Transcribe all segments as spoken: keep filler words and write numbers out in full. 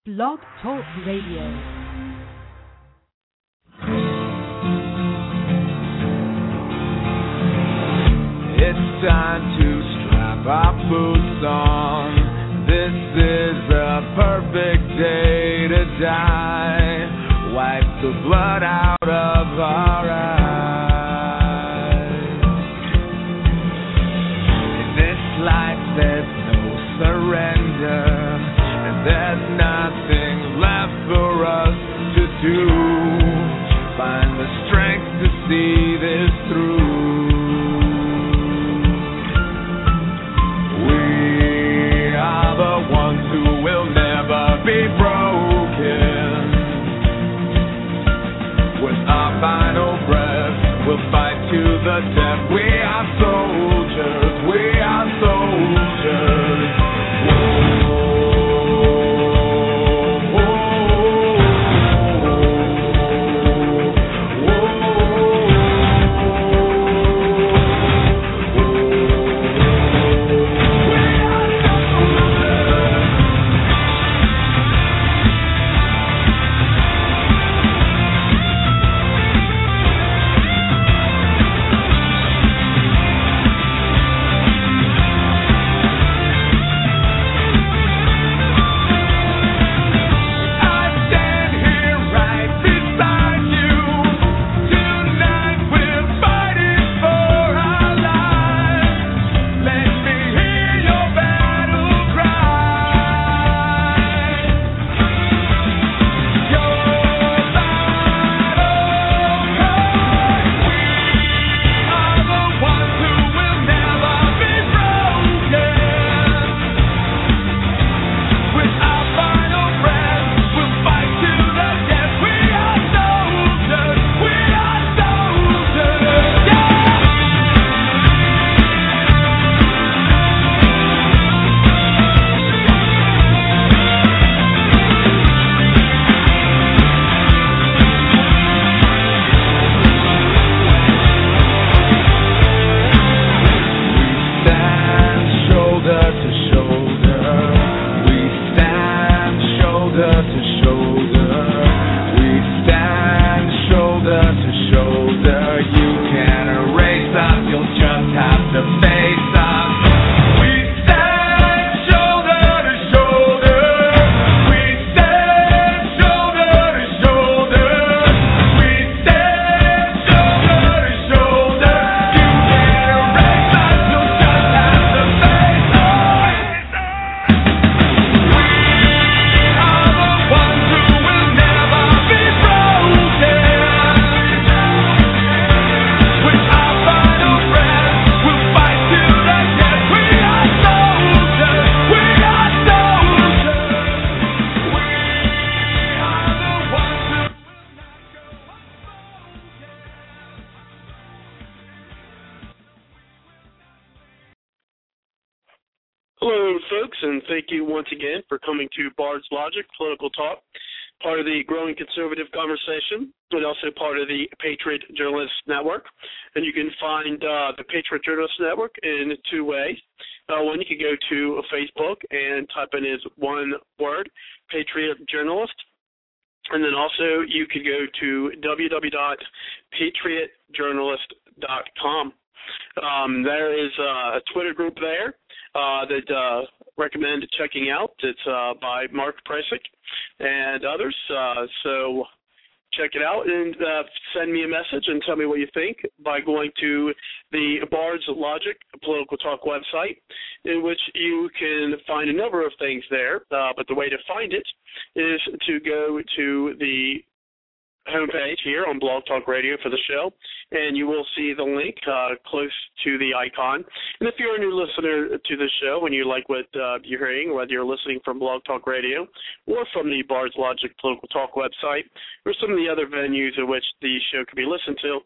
Blog Talk Radio. It's time to strap our boots on. This is a perfect day to die. Wipe the blood out of our eyes. In this life there's no surrender, and there's nothing left for us to do. Find the strength to see this through. The ones who will never be broken. With our final breath, we'll fight to the death. We are soldiers, we are soldiers. Whoa. Thank you once again for coming to Bard's Logic, Political Talk, part of the growing conservative conversation, and also part of the Patriot Journalists Network. And you can find uh, the Patriot Journalists Network in two ways. Uh, one, you can go to Facebook and type in as one word, Patriot Journalist. And then also you could go to w w w dot patriot journalist dot com. Um, there is uh, a Twitter group there uh, that uh, recommend checking out. It's uh, by Mark Presic and others. Uh, so check it out and uh, send me a message and tell me what you think by going to the Bard's Logic Political Talk website, in which you can find a number of things there. Uh, but the way to find it is to go to the homepage here on Blog Talk Radio for the show, and you will see the link uh, close to the icon. And if you're a new listener to the show and you like what uh, you're hearing, whether you're listening from Blog Talk Radio or from the Bard's Logic Political Talk website or some of the other venues in which the show can be listened to,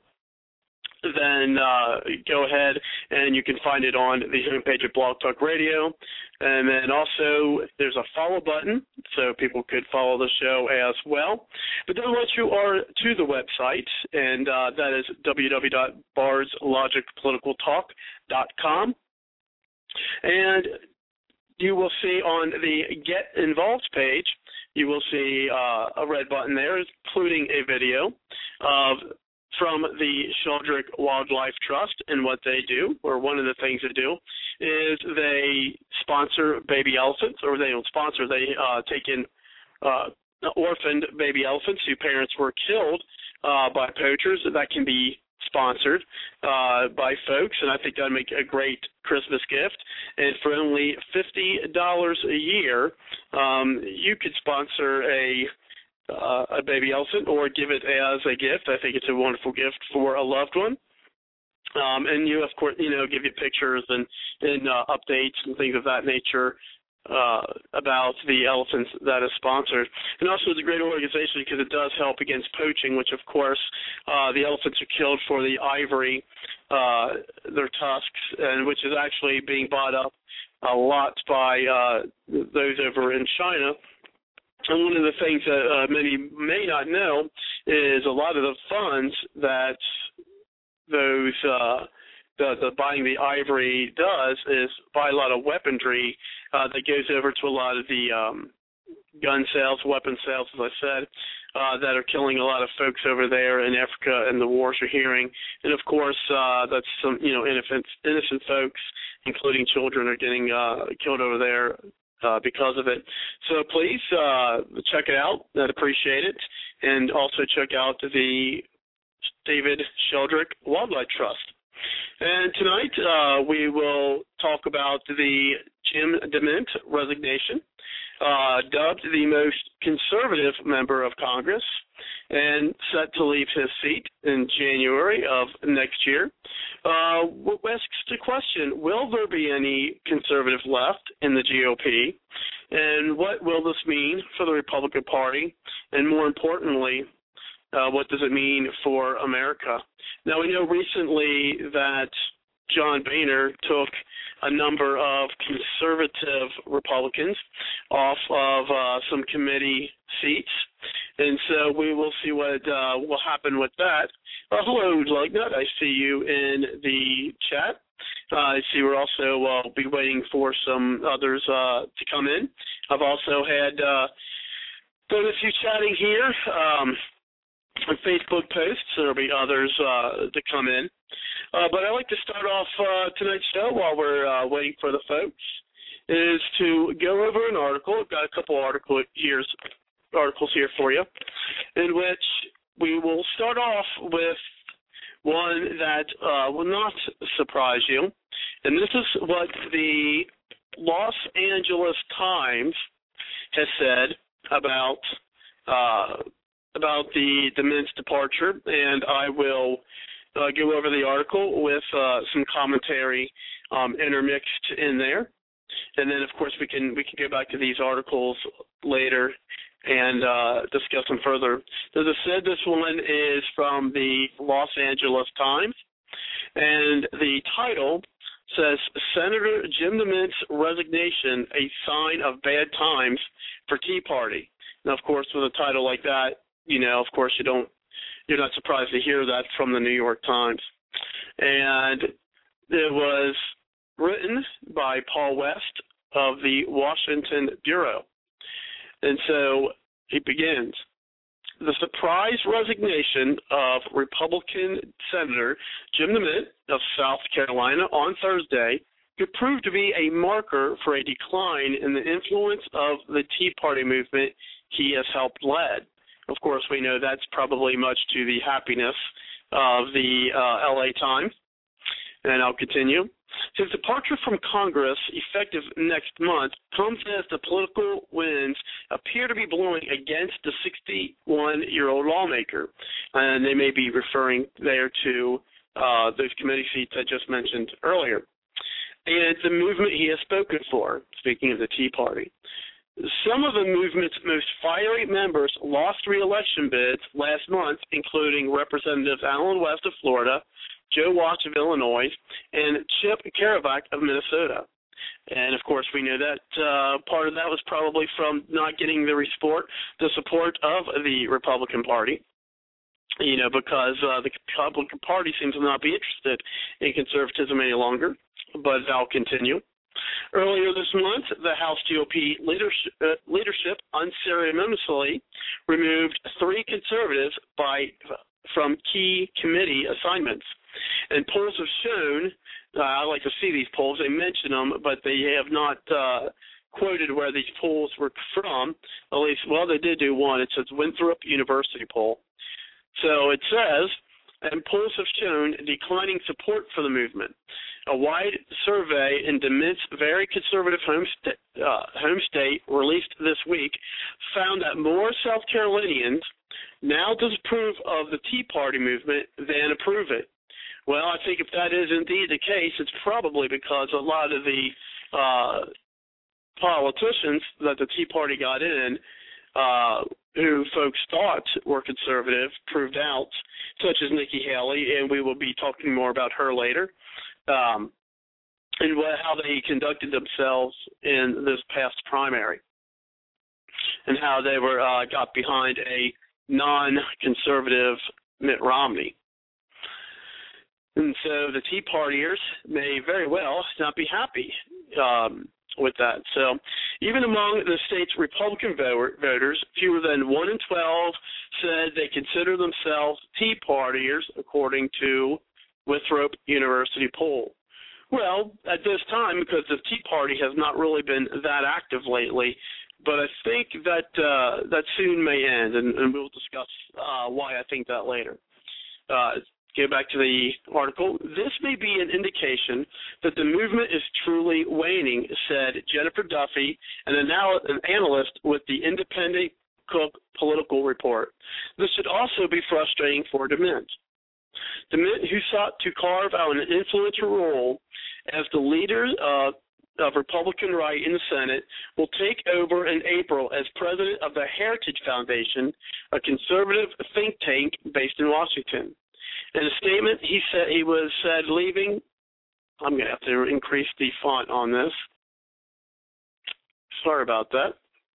then uh, go ahead and you can find it on the homepage of Blog Talk Radio. And then also there's a follow button, so people could follow the show as well. But then once you are to the website, and uh, that is w w w dot bards logic political talk dot com, and you will see on the Get Involved page you will see uh, a red button there, including a video of from the Sheldrick Wildlife Trust and what they do, or one of the things they do, is they sponsor baby elephants, or they don't sponsor, they uh, take in uh, orphaned baby elephants whose parents were killed uh, by poachers. That can be sponsored uh, by folks, and I think that would make a great Christmas gift. And for only fifty dollars a year, um, you could sponsor a uh, a baby elephant or give it as a gift. I think it's a wonderful gift for a loved one. Um, and you, of course, you know, give you pictures and, and uh, updates and things of that nature uh, about the elephants that is sponsored. And also it's a great organization because it does help against poaching, which, of course, uh, the elephants are killed for the ivory, uh, their tusks, and which is actually being bought up a lot by uh, those over in China. And one of the things that uh, many may not know is a lot of the funds that those uh, the, the buying the ivory does is buy a lot of weaponry uh, that goes over to a lot of the um, gun sales, weapon sales, as I said, uh, that are killing a lot of folks over there in Africa and the wars you're hearing. And, of course, uh, that's some, you know, innocent, innocent folks, including children, are getting uh, killed over there uh, because of it. So please uh, check it out. I'd appreciate it. And also check out the David Sheldrick Wildlife Trust. And tonight uh, we will talk about the Jim DeMint resignation, uh, dubbed the most conservative member of Congress and set to leave his seat in January of next year. Uh, asks the question, will there be any conservative left in the G O P? And what will this mean for the Republican Party? And more importantly, Uh, what does it mean for America? Now, we know recently that John Boehner took a number of conservative Republicans off of uh, some committee seats, and so we will see what uh, will happen with that. Uh, hello, Lugnut. I see you in the chat. Uh, I see we're also uh, be waiting for some others uh, to come in. I've also had uh, done a few chatting here. Um, on Facebook posts. There will be others uh, to come in. Uh, but I'd like to start off uh, tonight's show while we're uh, waiting for the folks, is to go over an article. I've got a couple article here's, articles here for you, in which we will start off with one that uh, will not surprise you. And this is what the Los Angeles Times has said about uh, about the DeMint's departure, and I will uh, go over the article with uh, some commentary um, intermixed in there, and then of course we can we can go back to these articles later and uh, discuss them further. As I said, this one is from the Los Angeles Times, and the title says, Senator Jim DeMint's resignation, a sign of bad times for Tea Party. Now, of course, with a title like that, you know, of course, you don't, you're not surprised to hear that from the New York Times. And it was written by Paul West of the Washington Bureau. And so he begins. The surprise resignation of Republican Senator Jim DeMint of South Carolina on Thursday could prove to be a marker for a decline in the influence of the Tea Party movement he has helped lead. Of course, we know that's probably much to the happiness of the uh, L A Times. And I'll continue. His departure from Congress, effective next month, comes as the political winds appear to be blowing against the sixty-one-year-old lawmaker. And they may be referring there to uh, those committee seats I just mentioned earlier. And the movement he has spoken for, speaking of the Tea Party. Some of the movement's most fiery members lost re-election bids last month, including Representatives Alan West of Florida, Joe Walsh of Illinois, and Chip Kerevac of Minnesota. And, of course, we know that uh, part of that was probably from not getting the support, the support of the Republican Party, you know, because uh, the Republican Party seems to not be interested in conservatism any longer. But I'll continue. Earlier this month, the House G O P leadership, uh, leadership unceremoniously removed three conservatives by from key committee assignments. And polls have shown, uh, I like to see these polls, they mention them, but they have not uh, quoted where these polls were from. At least, well, they did do one. It says Winthrop University poll. So it says, and polls have shown declining support for the movement. A wide survey in DeMint's very conservative home, sta- uh, home state released this week found that more South Carolinians now disapprove of the Tea Party movement than approve it. Well, I think if that is indeed the case, it's probably because a lot of the uh, politicians that the Tea Party got in, uh, who folks thought were conservative, proved out, such as Nikki Haley, and we will be talking more about her later, um, and what, how they conducted themselves in this past primary, and how they were uh, got behind a non-conservative Mitt Romney. And so the Tea Partiers may very well not be happy um, with that. So even among the state's Republican voters, fewer than one in twelve said they consider themselves Tea Partiers, according to Winthrop University poll. Well, at this time, because the Tea Party has not really been that active lately, but I think that uh, that soon may end, and, and we'll discuss uh, why I think that later. Uh, Go back to the article. This may be an indication that the movement is truly waning, said Jennifer Duffy, an, anal- an analyst with the Independent Cook Political Report. This should also be frustrating for DeMint. DeMint, who sought to carve out an influential role as the leader uh, of Republican right in the Senate, will take over in April as president of the Heritage Foundation, a conservative think tank based in Washington. In a statement, he said he was said leaving. I'm going to have to increase the font on this. Sorry about that.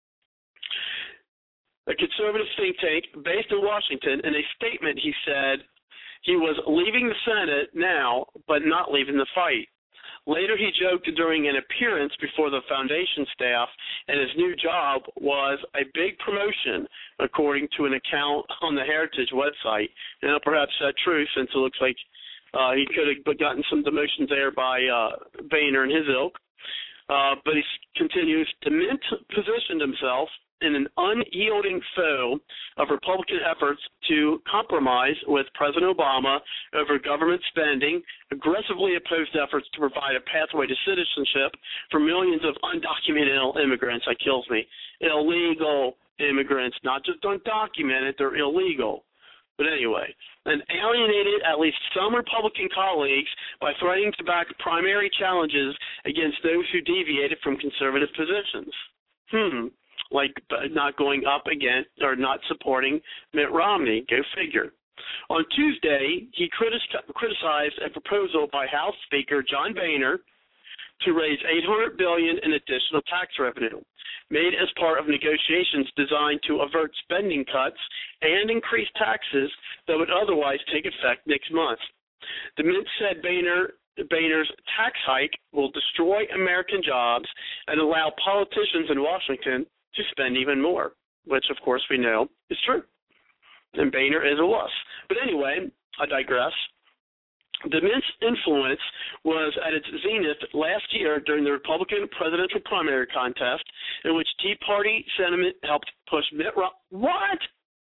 A conservative think tank based in Washington. In a statement, he said he was leaving the Senate now, but not leaving the fight. Later, he joked during an appearance before the foundation staff, and his new job was a big promotion, according to an account on the Heritage website. Now, perhaps that's true, since it looks like uh, he could have gotten some demotions there by uh, Boehner and his ilk. Uh, but he continues, DeMint positioned himself in an unyielding foe of Republican efforts to compromise with President Obama over government spending, aggressively opposed efforts to provide a pathway to citizenship for millions of undocumented immigrants. That kills me. Illegal immigrants, not just undocumented, they're illegal. But anyway, and alienated at least some Republican colleagues by threatening to back primary challenges against those who deviated from conservative positions. Hmm. Like not going up against or not supporting Mitt Romney. Go figure. On Tuesday, he critic- criticized a proposal by House Speaker John Boehner to raise eight hundred billion dollars in additional tax revenue, made as part of negotiations designed to avert spending cuts and increase taxes that would otherwise take effect next month. The Mint said Boehner Boehner's tax hike will destroy American jobs and allow politicians in Washington to spend even more, which, of course, we know is true. And Boehner is a wuss. But anyway, I digress. DeMint's influence was at its zenith last year during the Republican presidential primary contest, in which Tea Party sentiment helped push Mitt Romney. What?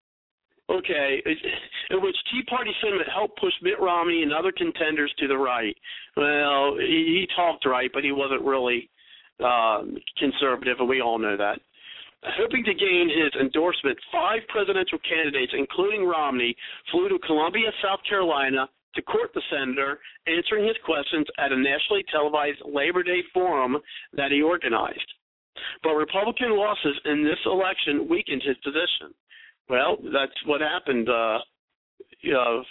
Okay, in which Tea Party sentiment helped push Mitt Romney and other contenders to the right. Well, he, he talked right, but he wasn't really uh, conservative, and we all know that. Hoping to gain his endorsement, five presidential candidates, including Romney, flew to Columbia, South Carolina, to court the senator, answering his questions at a nationally televised Labor Day forum that he organized. But Republican losses in this election weakened his position. Well, that's what happened. Uh, you know,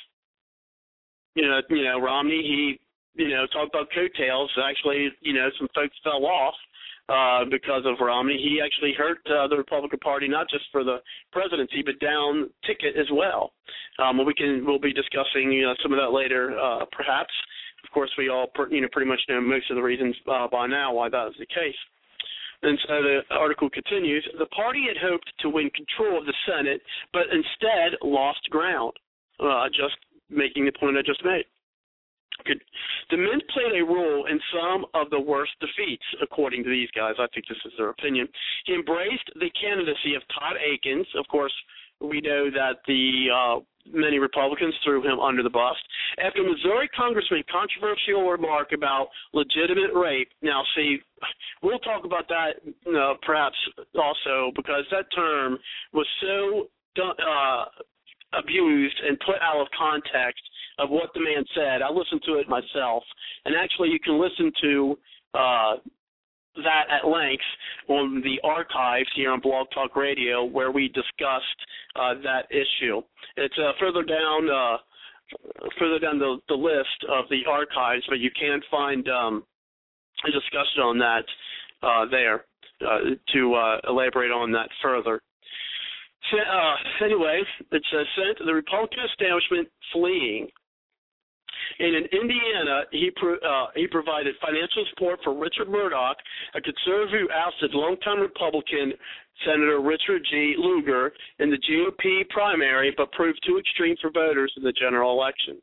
you know, you know, Romney, he, you know, talked about coattails. Actually, you know, some folks fell off uh, because of Romney. He actually hurt uh, the Republican Party, not just for the presidency, but down ticket as well. Um, we can, we'll be discussing, you know, some of that later, uh, perhaps. Of course, we all you know pretty much know most of the reasons uh, by now why that was the case. And so the article continues, the party had hoped to win control of the Senate, but instead lost ground, uh, just making the point I just made. Good. DeMint played a role in some of the worst defeats, according to these guys. I think this is their opinion. He embraced the candidacy of Todd Akins. Of course, we know that the uh, many Republicans threw him under the bus. After Missouri Congressman's controversial remark about legitimate rape. Now, see, we'll talk about that uh, perhaps also because that term was so uh, abused and put out of context of what the man said. I listened to it myself, and actually you can listen to uh, that at length on the archives here on Blog Talk Radio where we discussed uh, that issue. It's uh, further down uh, further down the, the list of the archives, but you can find um, a discussion on that uh, there uh, to uh, elaborate on that further. So, uh, anyway, it says, sent the Republican establishment fleeing. And in Indiana, he pro, uh, he provided financial support for Richard Murdoch, a conservative who ousted longtime Republican Senator Richard G. Lugar in the G O P primary, but proved too extreme for voters in the general election.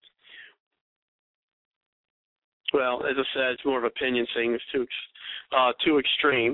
Well, as I said, it's more of an opinion saying it's too uh, too extreme.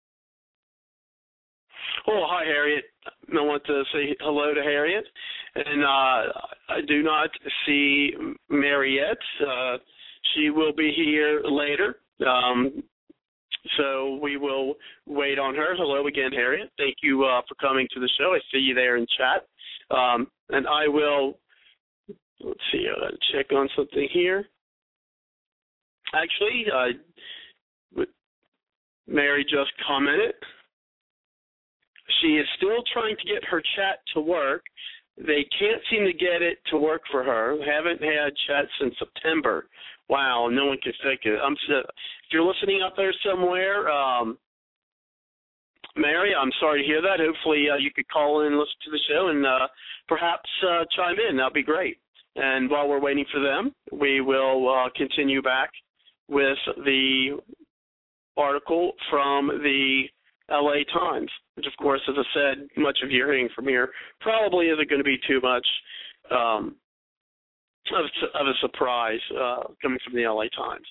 Oh, hi, Harriet. I want to say hello to Harriet. And uh, I do not see Mariette. Uh, she will be here later. Um, so we will wait on her. Hello again, Harriet. Thank you uh, for coming to the show. I see you there in chat. Um, and I will, let's see, uh, check on something here. Actually, uh, Mary just commented. She is still trying to get her chat to work. They can't seem to get it to work for her. Haven't had chat since September. Wow, no one can fix it. I'm so, if you're listening out there somewhere, um, Mary, I'm sorry to hear that. Hopefully uh, you could call in and listen to the show and uh, perhaps uh, chime in. That would be great. And while we're waiting for them, we will uh, continue back with the article from the L A Times, which, of course, as I said, much of your hearing from here probably isn't going to be too much um, of, of a surprise uh, coming from the L A Times.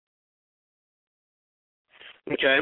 Okay.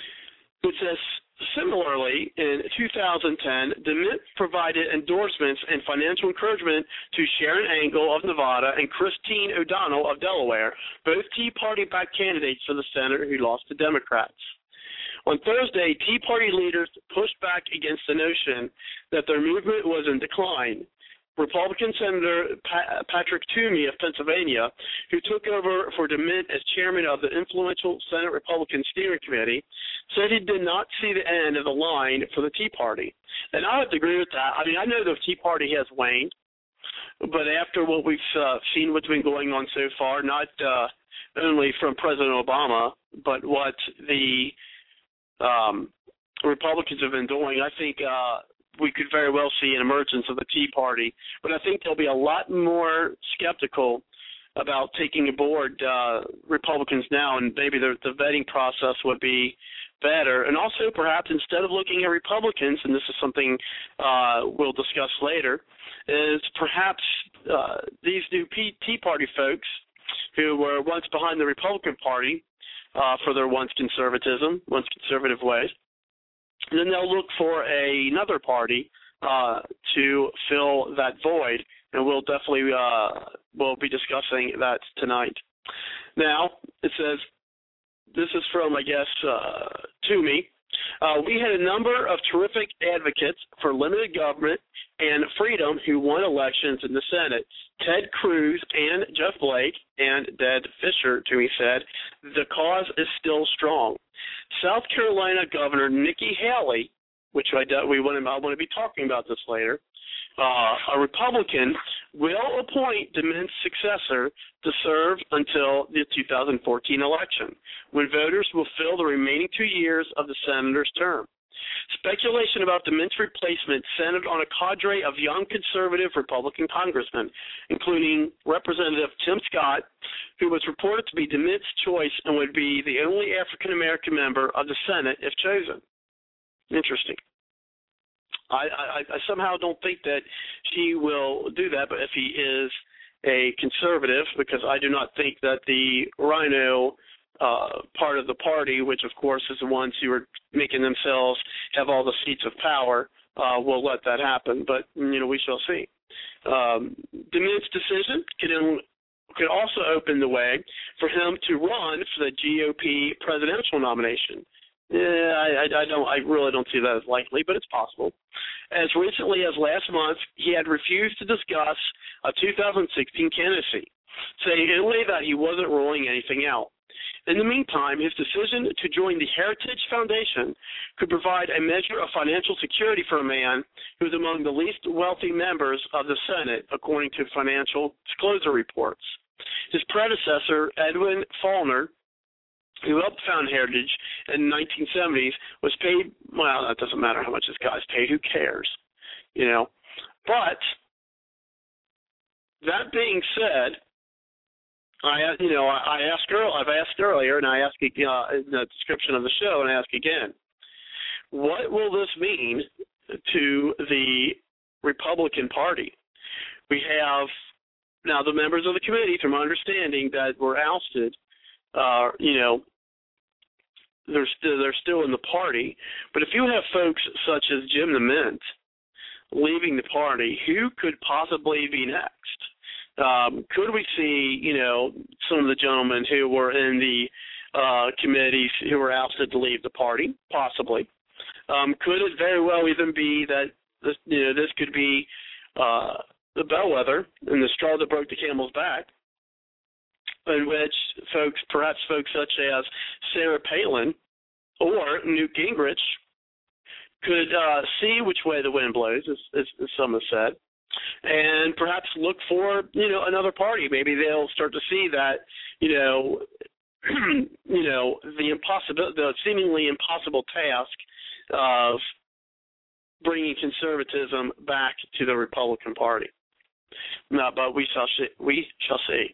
It says, similarly, in two thousand ten, DeMint provided endorsements and financial encouragement to Sharon Angle of Nevada and Christine O'Donnell of Delaware, both Tea Party-backed candidates for the Senate who lost to Democrats. On Thursday, Tea Party leaders pushed back against the notion that their movement was in decline. Republican Senator pa- Patrick Toomey of Pennsylvania, who took over for DeMint as chairman of the influential Senate Republican Steering Committee, said he did not see the end of the line for the Tea Party. And I have to agree with that. I mean, I know the Tea Party has waned, but after what we've uh, seen what's been going on so far, not uh, only from President Obama, but what the um, Republicans have been doing, I think uh, we could very well see an emergence of the Tea Party. But I think they'll be a lot more skeptical about taking aboard uh, Republicans now, and maybe the, the vetting process would be better. And also, perhaps, instead of looking at Republicans, and this is something uh, we'll discuss later, is perhaps uh, these new P- Tea Party folks who were once behind the Republican Party uh, for their once conservatism, once conservative ways, and then they'll look for a, another party uh, to fill that void, and we'll definitely uh, we'll be discussing that tonight. Now, it says, this is from, I guess, uh, Toomey. Uh, we had a number of terrific advocates for limited government and freedom who won elections in the Senate. Ted Cruz and Jeff Flake and Deb Fischer, Toomey said, the cause is still strong. South Carolina Governor Nikki Haley, which I, we want to, I want to be talking about this later, uh, a Republican, will appoint DeMint's successor to serve until the two thousand fourteen election, when voters will fill the remaining two years of the senator's term. Speculation about DeMint's replacement centered on a cadre of young conservative Republican congressmen, including Representative Tim Scott, who was reported to be DeMint's choice and would be the only African-American member of the Senate if chosen. Interesting. I, I, I somehow don't think that he will do that, but if he is a conservative, because I do not think that the Rhino uh, part of the party, which of course is the ones who are making themselves have all the seats of power, uh, will let that happen. But, you know, we shall see. Um, DeMint's decision could, in, could also open the way for him to run for the G O P presidential nomination. Yeah, I, I don't. I really don't see that as likely, but it's possible. As recently as last month, he had refused to discuss a two thousand sixteen candidacy, saying only that he wasn't ruling anything out. In the meantime, his decision to join the Heritage Foundation could provide a measure of financial security for a man who is among the least wealthy members of the Senate, according to financial disclosure reports. His predecessor, Edwin Faulner, who helped found Heritage in the nineteen seventies, was paid, well, that doesn't matter how much this guy's paid, who cares, you know. But that being said, I, you know, I asked earlier, I've asked earlier, and I asked uh, in the description of the show, and I ask again, what will this mean to the Republican Party? We have now the members of the committee, from my understanding, that were ousted. Uh, you know, they're still they're still in the party. But if you have folks such as Jim DeMint leaving the party, who could possibly be next? Um, could we see, you know, some of the gentlemen who were in the uh, committees who were ousted to leave the party? Possibly. Um, could it very well even be that this, you know, this could be uh, the bellwether and the straw that broke the camel's back, in which folks, perhaps folks such as Sarah Palin or Newt Gingrich, could uh, see which way the wind blows, as, as, as some have said, and perhaps look for, you know, another party. Maybe they'll start to see that, you know, you know, the impossible, the seemingly impossible task of bringing conservatism back to the Republican Party. No, but we shall see. We shall see.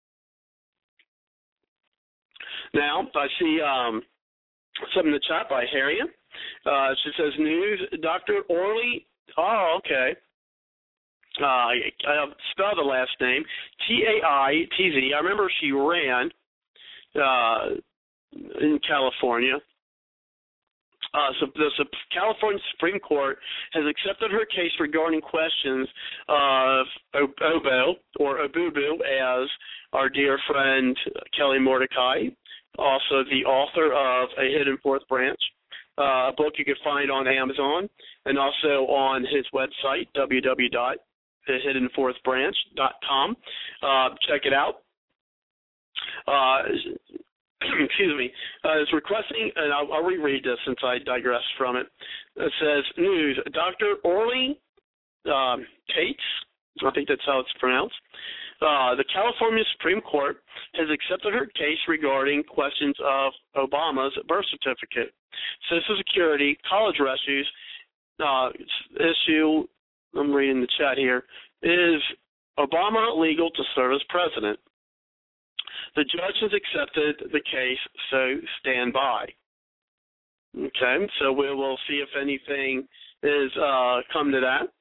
Now, I see um, something in the chat by Harriet. Uh, she says, news, Doctor Orly, oh, okay. Uh, I, I spell the last name, T A I T Z. I remember she ran uh, in California. Uh, so the so California Supreme Court has accepted her case regarding questions of Obo, or Obubu, as our dear friend Kelly Mordecai, also the author of A Hidden Fourth Branch, uh, a book you can find on Amazon, and also on his website, w w w dot the hidden fourth branch dot com. Uh, check it out. Uh, excuse me, uh, is requesting, and I'll, I'll reread this since I digressed from it. It says, news, Doctor Orly um, Tates, I think that's how it's pronounced, uh, the California Supreme Court has accepted her case regarding questions of Obama's birth certificate, Social Security, college issues, uh, issue, I'm reading the chat here, is Obama legal to serve as president? The judge has accepted the case, so stand by. Okay, so we will see if anything is uh, come to that.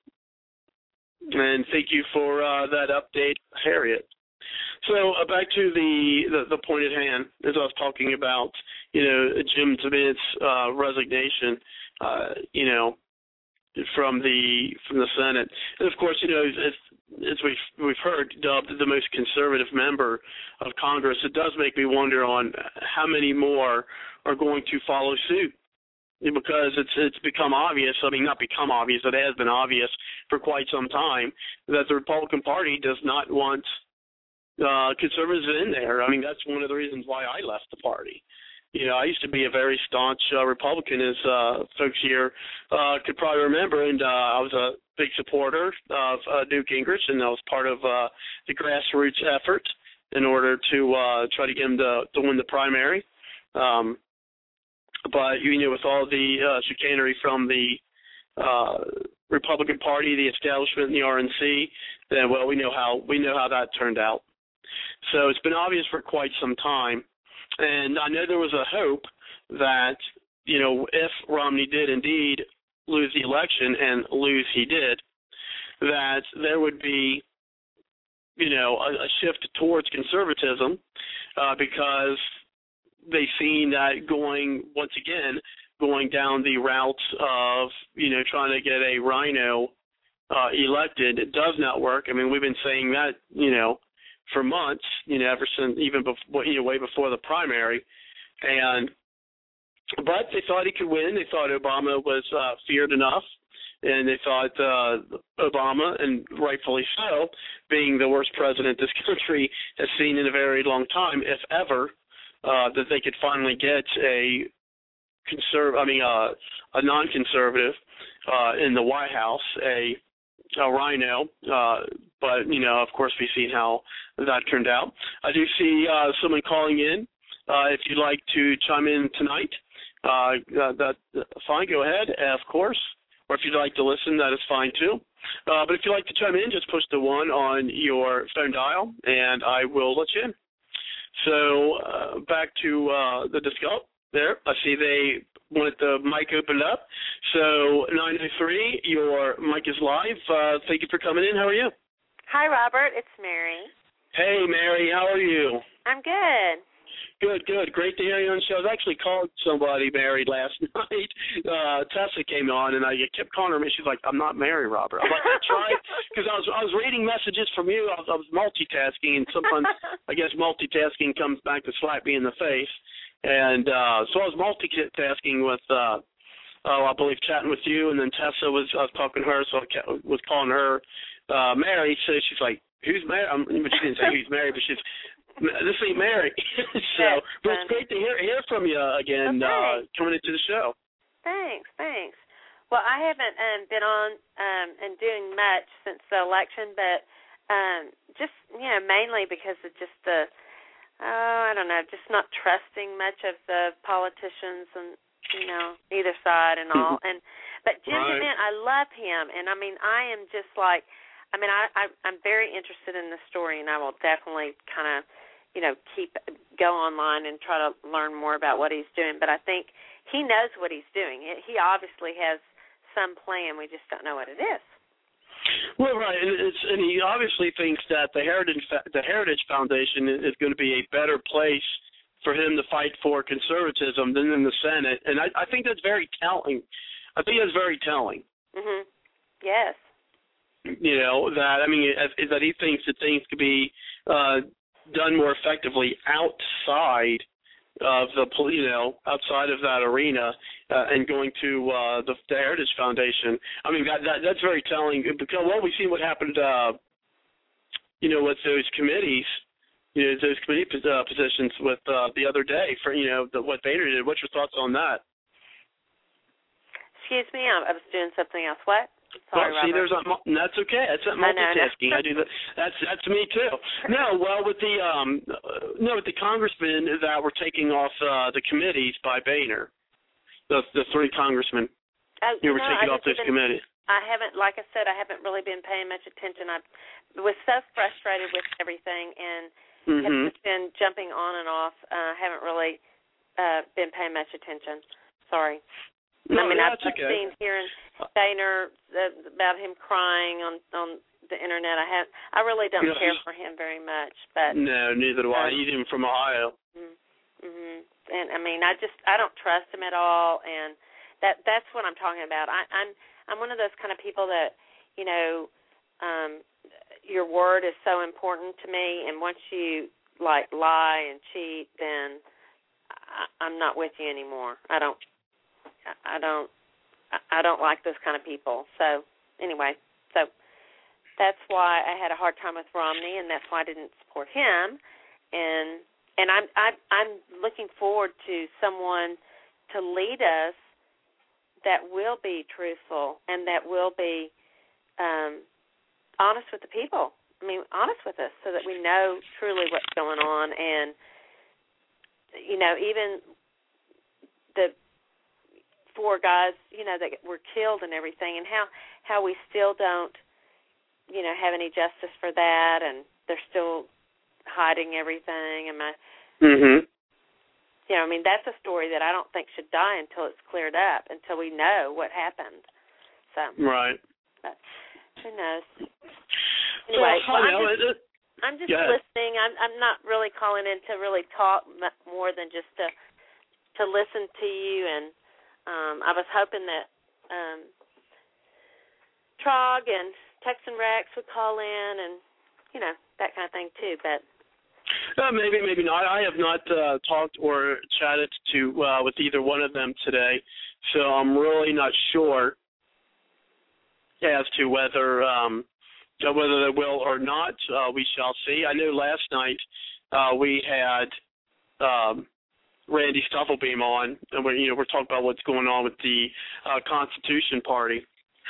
And thank you for uh, that update, Harriet. So uh, back to the, the, the point at hand, as I was talking about, you know, Jim DeMint's uh, resignation, uh, you know, from the from the Senate, and of course, you know, as, as we've we've heard, dubbed the most conservative member of Congress, it does make me wonder on how many more are going to follow suit, because it's it's become obvious. I mean, not become obvious; it has been obvious for quite some time that the Republican Party does not want uh, conservatives in there. I mean, that's one of the reasons why I left the party. You know, I used to be a very staunch uh, Republican, as uh, folks here uh, could probably remember, and uh, I was a big supporter of uh, Newt Gingrich, and I was part of uh, the grassroots effort in order to uh, try to get him to, to win the primary. Um, but you know, with all the uh, chicanery from the uh, Republican Party, the establishment, and the R N C, then well, we know how we know how that turned out. So it's been obvious for quite some time, and I know there was a hope that, you know, if Romney did indeed lose the election, and lose he did, that there would be, you know, a, a shift towards conservatism, uh, because they've seen that going, once again, going down the route of, you know, trying to get a rhino uh, elected. It does not work. I mean, we've been saying that, you know, for months, you know, ever since, even before, you know, way before the primary. And, but they thought he could win. They thought Obama was uh, feared enough. And they thought uh, Obama, and rightfully so, being the worst president this country has seen in a very long time, if ever, uh, that they could finally get a conserv- I mean, uh, a non-conservative uh, in the White House, a, a rhino. Uh, but, you know, of course, we've seen how that turned out. I do see uh, someone calling in. Uh, if you'd like to chime in tonight, uh, uh, that fine, go ahead, of course. Or if you'd like to listen, that is fine too. Uh, but if you'd like to chime in, just push the one on your phone dial, and I will let you in. So uh, back to uh, the discuss. There, I see they wanted the mic opened up. So nine oh three, your mic is live. Uh, thank you for coming in. How are you? Hi, Robert. It's Mary. Hey, Mary. How are you? I'm good. Good, good. Great to hear you on the show. I was actually called somebody married last night. Uh, Tessa came on, and I kept calling her. She's like, "I'm not married, Robert." I'm like, "I tried," because I was I was reading messages from you. I was, I was multitasking, and sometimes I guess multitasking comes back to slap me in the face. And uh, so I was multitasking with, uh, oh, I believe, chatting with you, and then Tessa was I was talking to her, so I was calling her uh, Mary. So she's like, "Who's Mary?" Um, but she didn't say who's Mary, but she's. This ain't Mary. So, but it's great to hear hear from you again, okay. uh, coming into the show. Thanks, thanks. Well, I haven't um, been on um, and doing much since the election, but um, just, you know, mainly because of just the, oh, I don't know, just not trusting much of the politicians and, you know, either side and all. And But Jim right. DeMint, I love him, and, I mean, I am just like, I mean, I, I, I'm very interested in the story, and I will definitely kind of, you know, keep go online and try to learn more about what he's doing. But I think he knows what he's doing. He obviously has some plan. We just don't know what it is. Well, right, and, it's, and he obviously thinks that the Heritage the Heritage Foundation is going to be a better place for him to fight for conservatism than in the Senate, and I, I think that's very telling. I think that's very telling. Mhm. Yes. You know, that I mean, that he thinks that things could be uh, done more effectively outside of the, you know, outside of that arena, uh, and going to uh, the, the Heritage Foundation. I mean, that, that that's very telling because, well, we've seen what happened, uh, you know, with those committees, you know, those committee uh, positions with uh, the other day for, you know, the, what Boehner did. What's your thoughts on that? Excuse me, I was doing something else. What? Sorry, well, see, Robert. there's a, that's okay. That's not multitasking. I, know, no. I do that. That's that's me too. No, well, with the um, no, with the congressmen that were taking off uh, the committees by Boehner, the the three congressmen oh, who were no, taking off those been, committees. I haven't, like I said, I haven't really been paying much attention. I was so frustrated with everything and mm-hmm. have just been jumping on and off. I uh, haven't really uh, been paying much attention. Sorry. No, I mean, yeah, I've just okay. seen hearing Boehner uh, about him crying on, on the internet. I have, I really don't yeah. care for him very much, but no, neither do I. Um, He's even from Ohio. Mm-hmm. And I mean, I just I don't trust him at all, and that that's what I'm talking about. I, I'm I'm one of those kind of people that, you know, um, your word is so important to me, and once you like lie and cheat, then I, I'm not with you anymore. I don't. I don't I don't like those kind of people. So anyway, so that's why I had a hard time with Romney, and that's why I didn't support him. And and I'm I'm, I'm looking forward to someone to lead us that will be truthful and that will be um, honest with the people. I mean, honest with us, so that we know truly what's going on. And you know, even the four guys, you know, that were killed and everything, and how how we still don't, you know, have any justice for that, and they're still hiding everything. And my, mhm, you know, I mean, that's a story that I don't think should die until it's cleared up, until we know what happened. So right. But who knows? Anyway, well, well, know, I'm just, it, I'm just yeah. listening. I'm I'm not really calling in to really talk more than just to to listen to you. And um, I was hoping that um, Trog and Texan Rex would call in, and you know, that kind of thing too. But uh, maybe, maybe not. I have not uh, talked or chatted to uh, with either one of them today, so I'm really not sure as to whether um, whether they will or not. Uh, we shall see. I know last night uh, we had um, Randy Stufflebeam on, and we're you know we're talking about what's going on with the uh, Constitution Party,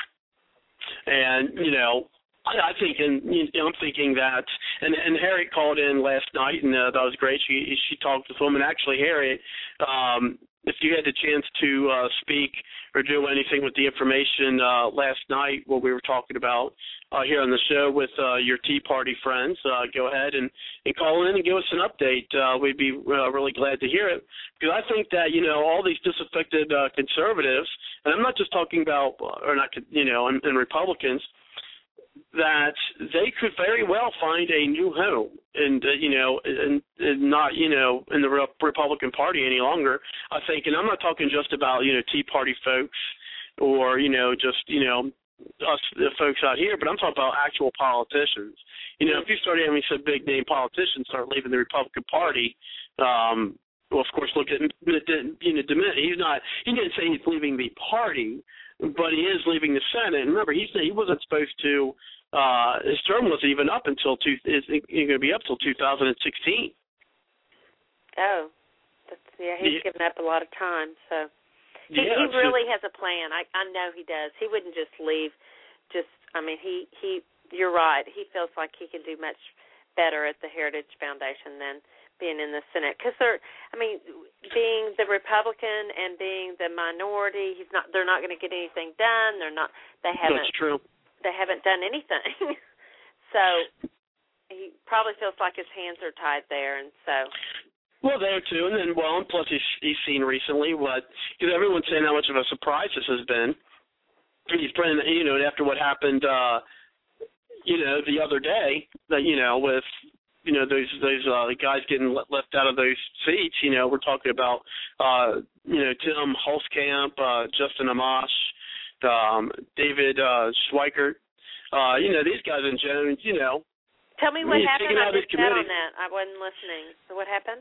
and you know. I think, and you know, I'm thinking that, and, and Harriet called in last night, and uh, that was great. She she talked with them, and actually, Harriet, um, if you had the chance to uh, speak or do anything with the information uh, last night, what we were talking about uh, here on the show with uh, your Tea Party friends, uh, go ahead and, and call in and give us an update. Uh, we'd be uh, really glad to hear it, because I think that, you know, all these disaffected uh, conservatives, and I'm not just talking about, or not, you know, and, and Republicans, that they could very well find a new home, and uh, you know, and, and not you know in the Republican Party any longer. I think, and I'm not talking just about you know Tea Party folks or you know just you know us the folks out here, but I'm talking about actual politicians. You know, if you start having some big name politicians start leaving the Republican Party, um, well, of course, look at you know DeMint. He's not. He didn't say he's leaving the party, but he is leaving the Senate. And remember, he said he wasn't supposed to. Uh, his term wasn't even up until two. Is going to be up till two thousand sixteen. Oh, that's, yeah, he's yeah. given up a lot of time. So he, yeah, he really has a plan. I I know he does. He wouldn't just leave. Just I mean, he he. You're right. He feels like he can do much better at the Heritage Foundation than being in the Senate, because they're, I mean, being the Republican and being the minority, he's not. They're not going to get anything done. They're not. They haven't. That's true. They haven't done anything. So he probably feels like his hands are tied there, and so. Well, there too, and then well, and plus he's he's seen recently what because everyone's saying how much of a surprise this has been. He's been, you know, after what happened, uh, you know, the other day, that you know, with. You know, those those uh, guys getting left out of those seats. You know, we're talking about uh, you know Tim Holzkamp, uh, Justin Amash, um, David uh, Schweikert. Uh, you know, these guys in Jones. You know, tell me what happened. I missed out on committee. that. I wasn't listening. So what happened?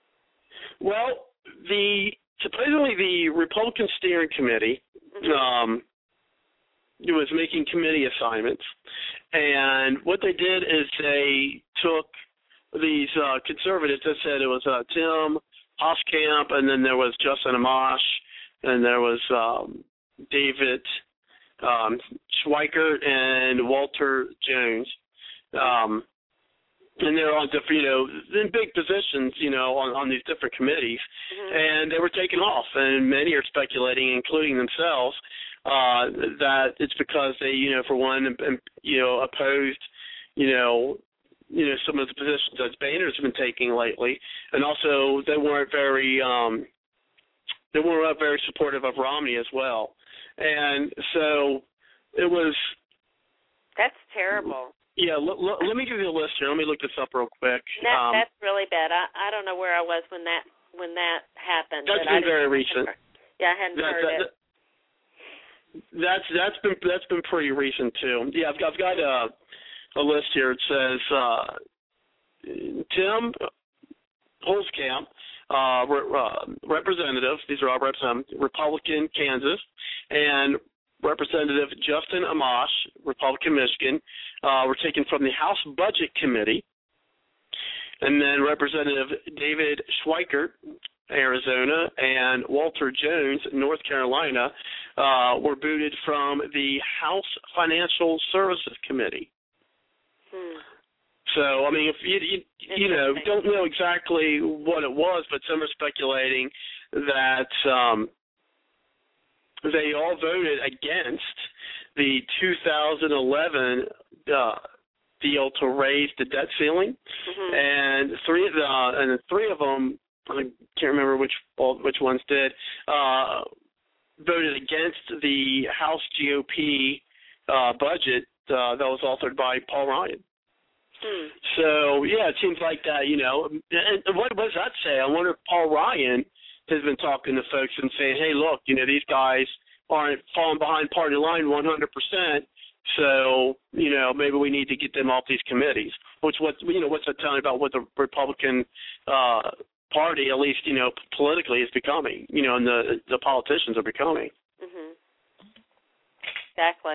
Well, the supposedly the Republican steering committee mm-hmm. um, was making committee assignments, and what they did is they took these uh, conservatives that said it was uh, Tim Hoskamp, and then there was Justin Amash, and there was um, David um, Schweikert and Walter Jones. Um, and they're on different, you know, in big positions, you know, on, on these different committees. Mm-hmm. And they were taken off, and many are speculating, including themselves, uh, that it's because they, you know, for one, you know, opposed, you know, you know, some of the positions that Boehner's been taking lately, and also they weren't very, um, they weren't very supportive of Romney as well, and so it was. That's terrible. Yeah, l- l- let me give you a list here. Let me look this up real quick. That, um, that's really bad. I, I don't know where I was when that when that happened. That's but been I very recent. Yeah, I hadn't that, heard that, it. That, that's that's been that's been pretty recent too. Yeah, I've, I've got a. A list here. It says uh, Tim Holzkamp, uh, re- uh, representative. These are all representatives. Republican, Kansas, and Representative Justin Amash, Republican, Michigan, uh, were taken from the House Budget Committee, and then Representative David Schweikert, Arizona, and Walter Jones, North Carolina, uh, were booted from the House Financial Services Committee. Hmm. So, I mean, if you, you, you know, don't know exactly what it was, but some are speculating that, um, they all voted against the two thousand eleven uh, deal to raise the debt ceiling, mm-hmm. and three of the uh, and three of them, I can't remember which which ones did, uh, voted against the House G O P uh, budget uh, that was authored by Paul Ryan. Hmm. So yeah, it seems like that. You know, and what, what does that say? I wonder if Paul Ryan has been talking to folks and saying, "Hey, look, you know, these guys aren't falling behind party line one hundred percent. So, you know, maybe we need to get them off these committees." Which, what you know, what's that telling about what the Republican uh, Party, at least you know, politically, is becoming? You know, and the the politicians are becoming. Mhm. Exactly.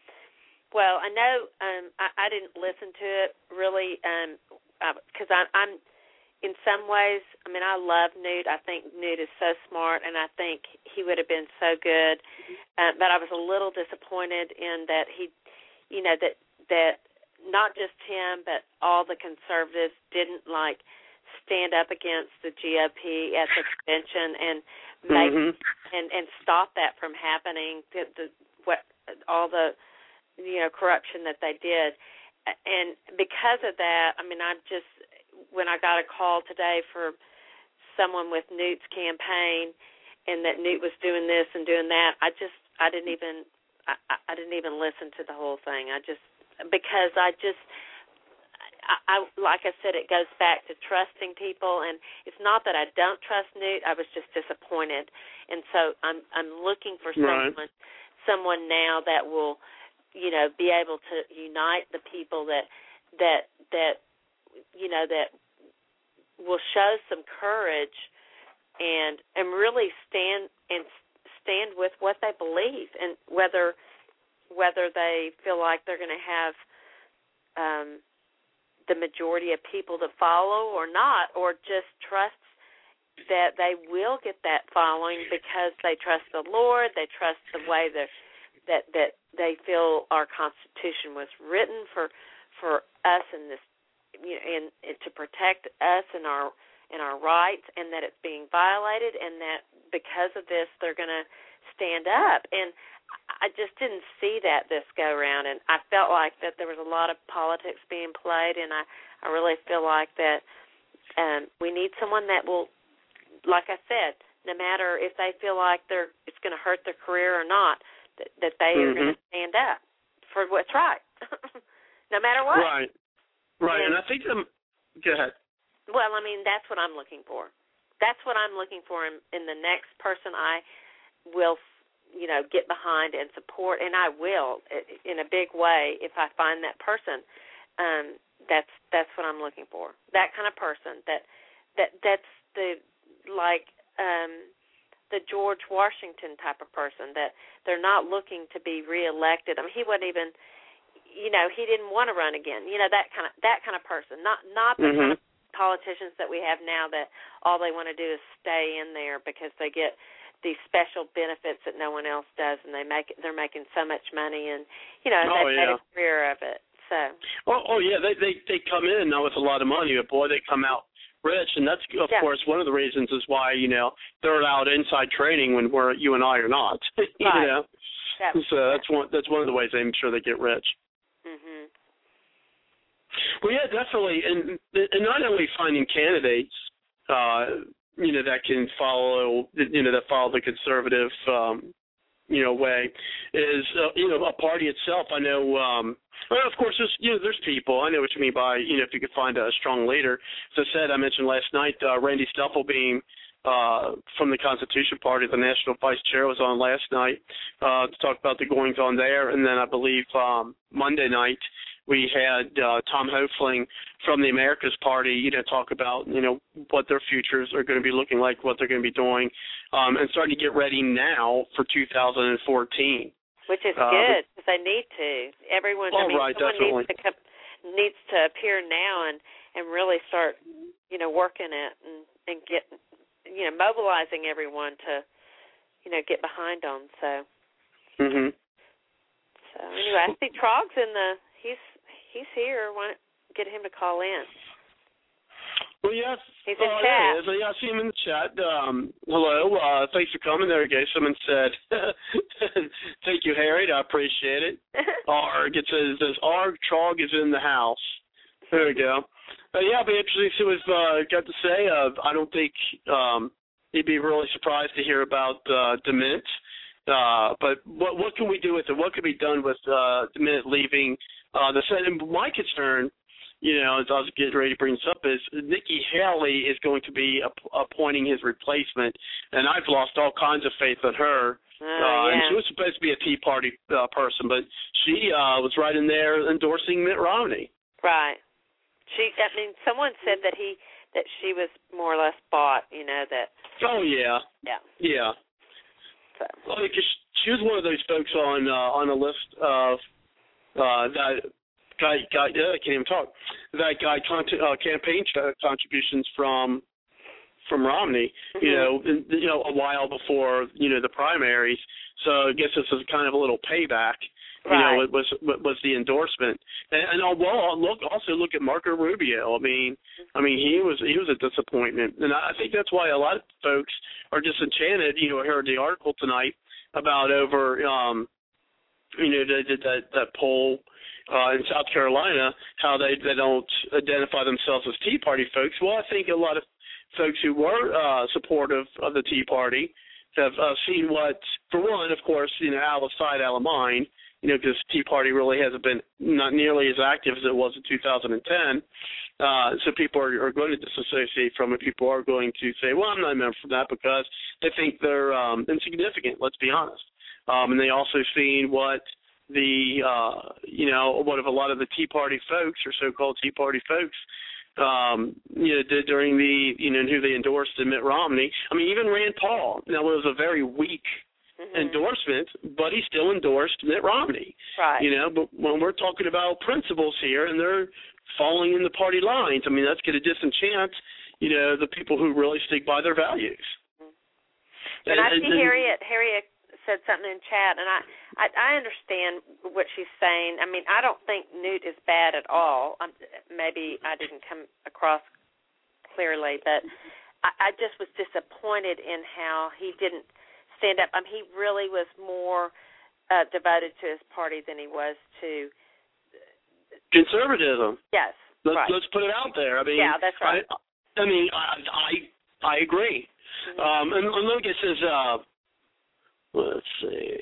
Well, I know um, I, I didn't listen to it really because um, I'm in some ways. I mean, I love Newt. I think Newt is so smart, and I think he would have been so good. Uh, but I was a little disappointed in that he, you know, that that not just him, but all the conservatives didn't like stand up against the G O P at the convention and make mm-hmm. and and stop that from happening. The, the what all the you know corruption that they did, and because of that, I mean, I just when I got a call today for someone with Newt's campaign, and that Newt was doing this and doing that, I just I didn't even I, I didn't even listen to the whole thing. I just because I just. I, I, like I said, it goes back to trusting people, and it's not that I don't trust Newt. I was just disappointed, and so I'm I'm looking for right. someone someone now that will, you know, be able to unite the people that that that you know that will show some courage and and really stand and stand with what they believe, and whether whether they feel like they're going to have. Um, the majority of people to follow or not, or just trust that they will get that following because they trust the Lord, they trust the way that that, that they feel our Constitution was written for for us in this, you know, and, and to protect us and our and our rights, and that it's being violated, and that because of this they're going to stand up. And I just didn't see that this go around, and I felt like that there was a lot of politics being played, and I, I really feel like that um, we need someone that will, like I said, no matter if they feel like they're it's going to hurt their career or not, that, that they mm-hmm. are going to stand up for what's right, no matter what. Right, right, and, and I think um, go ahead. Well, I mean, that's what I'm looking for. That's what I'm looking for in, in the next person I will. You know, get behind and support, and I will in a big way if I find that person. Um, that's that's what I'm looking for. That kind of person. That that that's the like um, the George Washington type of person. That they're not looking to be reelected. I mean, he wasn't even. You know, he didn't want to run again. You know, that kind of that kind of person. Not not the mm-hmm. kind of politicians that we have now that all they want to do is stay in there because they get these special benefits that no one else does, and they make they're making so much money, and you know, oh, they yeah. made a career of it. So. Oh, oh yeah, they they they come in now with a lot of money, but boy, they come out rich, and that's of yeah. course one of the reasons is why you know they're allowed inside training when we're you and I are not. you right. know, that, so that's one that's one of the ways they make sure they get rich. Mhm. Well, yeah, definitely, and and not only finding candidates. Uh, you know, that can follow, you know, that follow the conservative, um, you know, way is, uh, you know, a party itself. I know, um, well, of course, there's, you know, there's people. I know what you mean by, you know, if you could find a strong leader. As I said, I mentioned last night, uh, Randy Stuffelbeam uh, from the Constitution Party, the national vice chair, was on last night uh, to talk about the goings on there. And then I believe um, Monday night, we had uh, Tom Hoefling from the Americas Party, you know, talk about, you know, what their futures are going to be looking like, what they're going to be doing, um, and starting to get ready now for two thousand fourteen. Which is uh, good, because they need to. Everyone, oh, I mean, right, someone definitely. needs to, come, needs to appear now and, and really start, you know, working it and, and get, you know, mobilizing everyone to, you know, get behind on. So, mm-hmm. so anyway, I see Trog's in the, he's, He's here. Why not get him to call in? Well, yes. He's in oh, chat. There he is. Yeah, I see him in the chat. Um, hello. Uh, thanks for coming. There you go. Someone said, thank you, Harriet. I appreciate it. Arg. It says, says, Arg, Trog is in the house. There we go. Uh, yeah, it'll be interesting to see what uh, got to say. Uh, I don't think um, he'd be really surprised to hear about uh, DeMint. Uh, but what what can we do with it? What can be done with uh, DeMint leaving uh, the Senate? And my concern, you know, as I was getting ready to bring this up, is Nikki Haley is going to be app- appointing his replacement, and I've lost all kinds of faith in her. Uh, uh, yeah. And she was supposed to be a Tea Party uh, person, but she uh, was right in there endorsing Mitt Romney. Right. She. I mean, someone said that he that she was more or less bought. You know that. Oh yeah. Yeah. Yeah. So. Well, because she was one of those folks on uh, on a list of uh, that. Guy, guy, uh, I can't even talk. That guy con- uh, campaign ch- contributions from from Romney, mm-hmm. you know, in, you know, a while before you know the primaries. So I guess this is kind of a little payback. Right. You know, it was was the endorsement, and, and uh, well, look also look at Marco Rubio. I mean, I mean he was he was a disappointment, and I think that's why a lot of folks are disenchanted. You know, I heard the article tonight about over, um, you know, that that that poll. Uh, in South Carolina, how they, they don't identify themselves as Tea Party folks. Well, I think a lot of folks who were uh, supportive of the Tea Party have uh, seen what, for one, of course, you know, out of sight, out of mind, you know, because Tea Party really hasn't been not nearly as active as it was in two thousand ten. Uh, so people are, are going to disassociate from it. People are going to say, well, I'm not a member for that because they think they're um, insignificant, let's be honest. Um, and they also seen what the, uh, you know, what of a lot of the Tea Party folks or so-called Tea Party folks, um, you know, did during the, you know, who they endorsed in Mitt Romney. I mean, even Rand Paul. Now, it was a very weak mm-hmm. endorsement, but he still endorsed Mitt Romney. Right. You know, but when we're talking about principles here and they're falling in the party lines, I mean, that's going to disenchant, you know, the people who really stick by their values. Mm-hmm. And, and I see and, Harriet, Harriet said something in chat, and I, I I understand what she's saying. I mean, I don't think Newt is bad at all. Um, maybe I didn't come across clearly, but I, I just was disappointed in how he didn't stand up. I mean, he really was more uh, devoted to his party than he was to conservatism. Yes, let's, right. Let's put it out there. I mean, yeah, that's right. I, I mean, I I, I agree. Mm-hmm. Um, and, and look, it says. Uh, Let's see.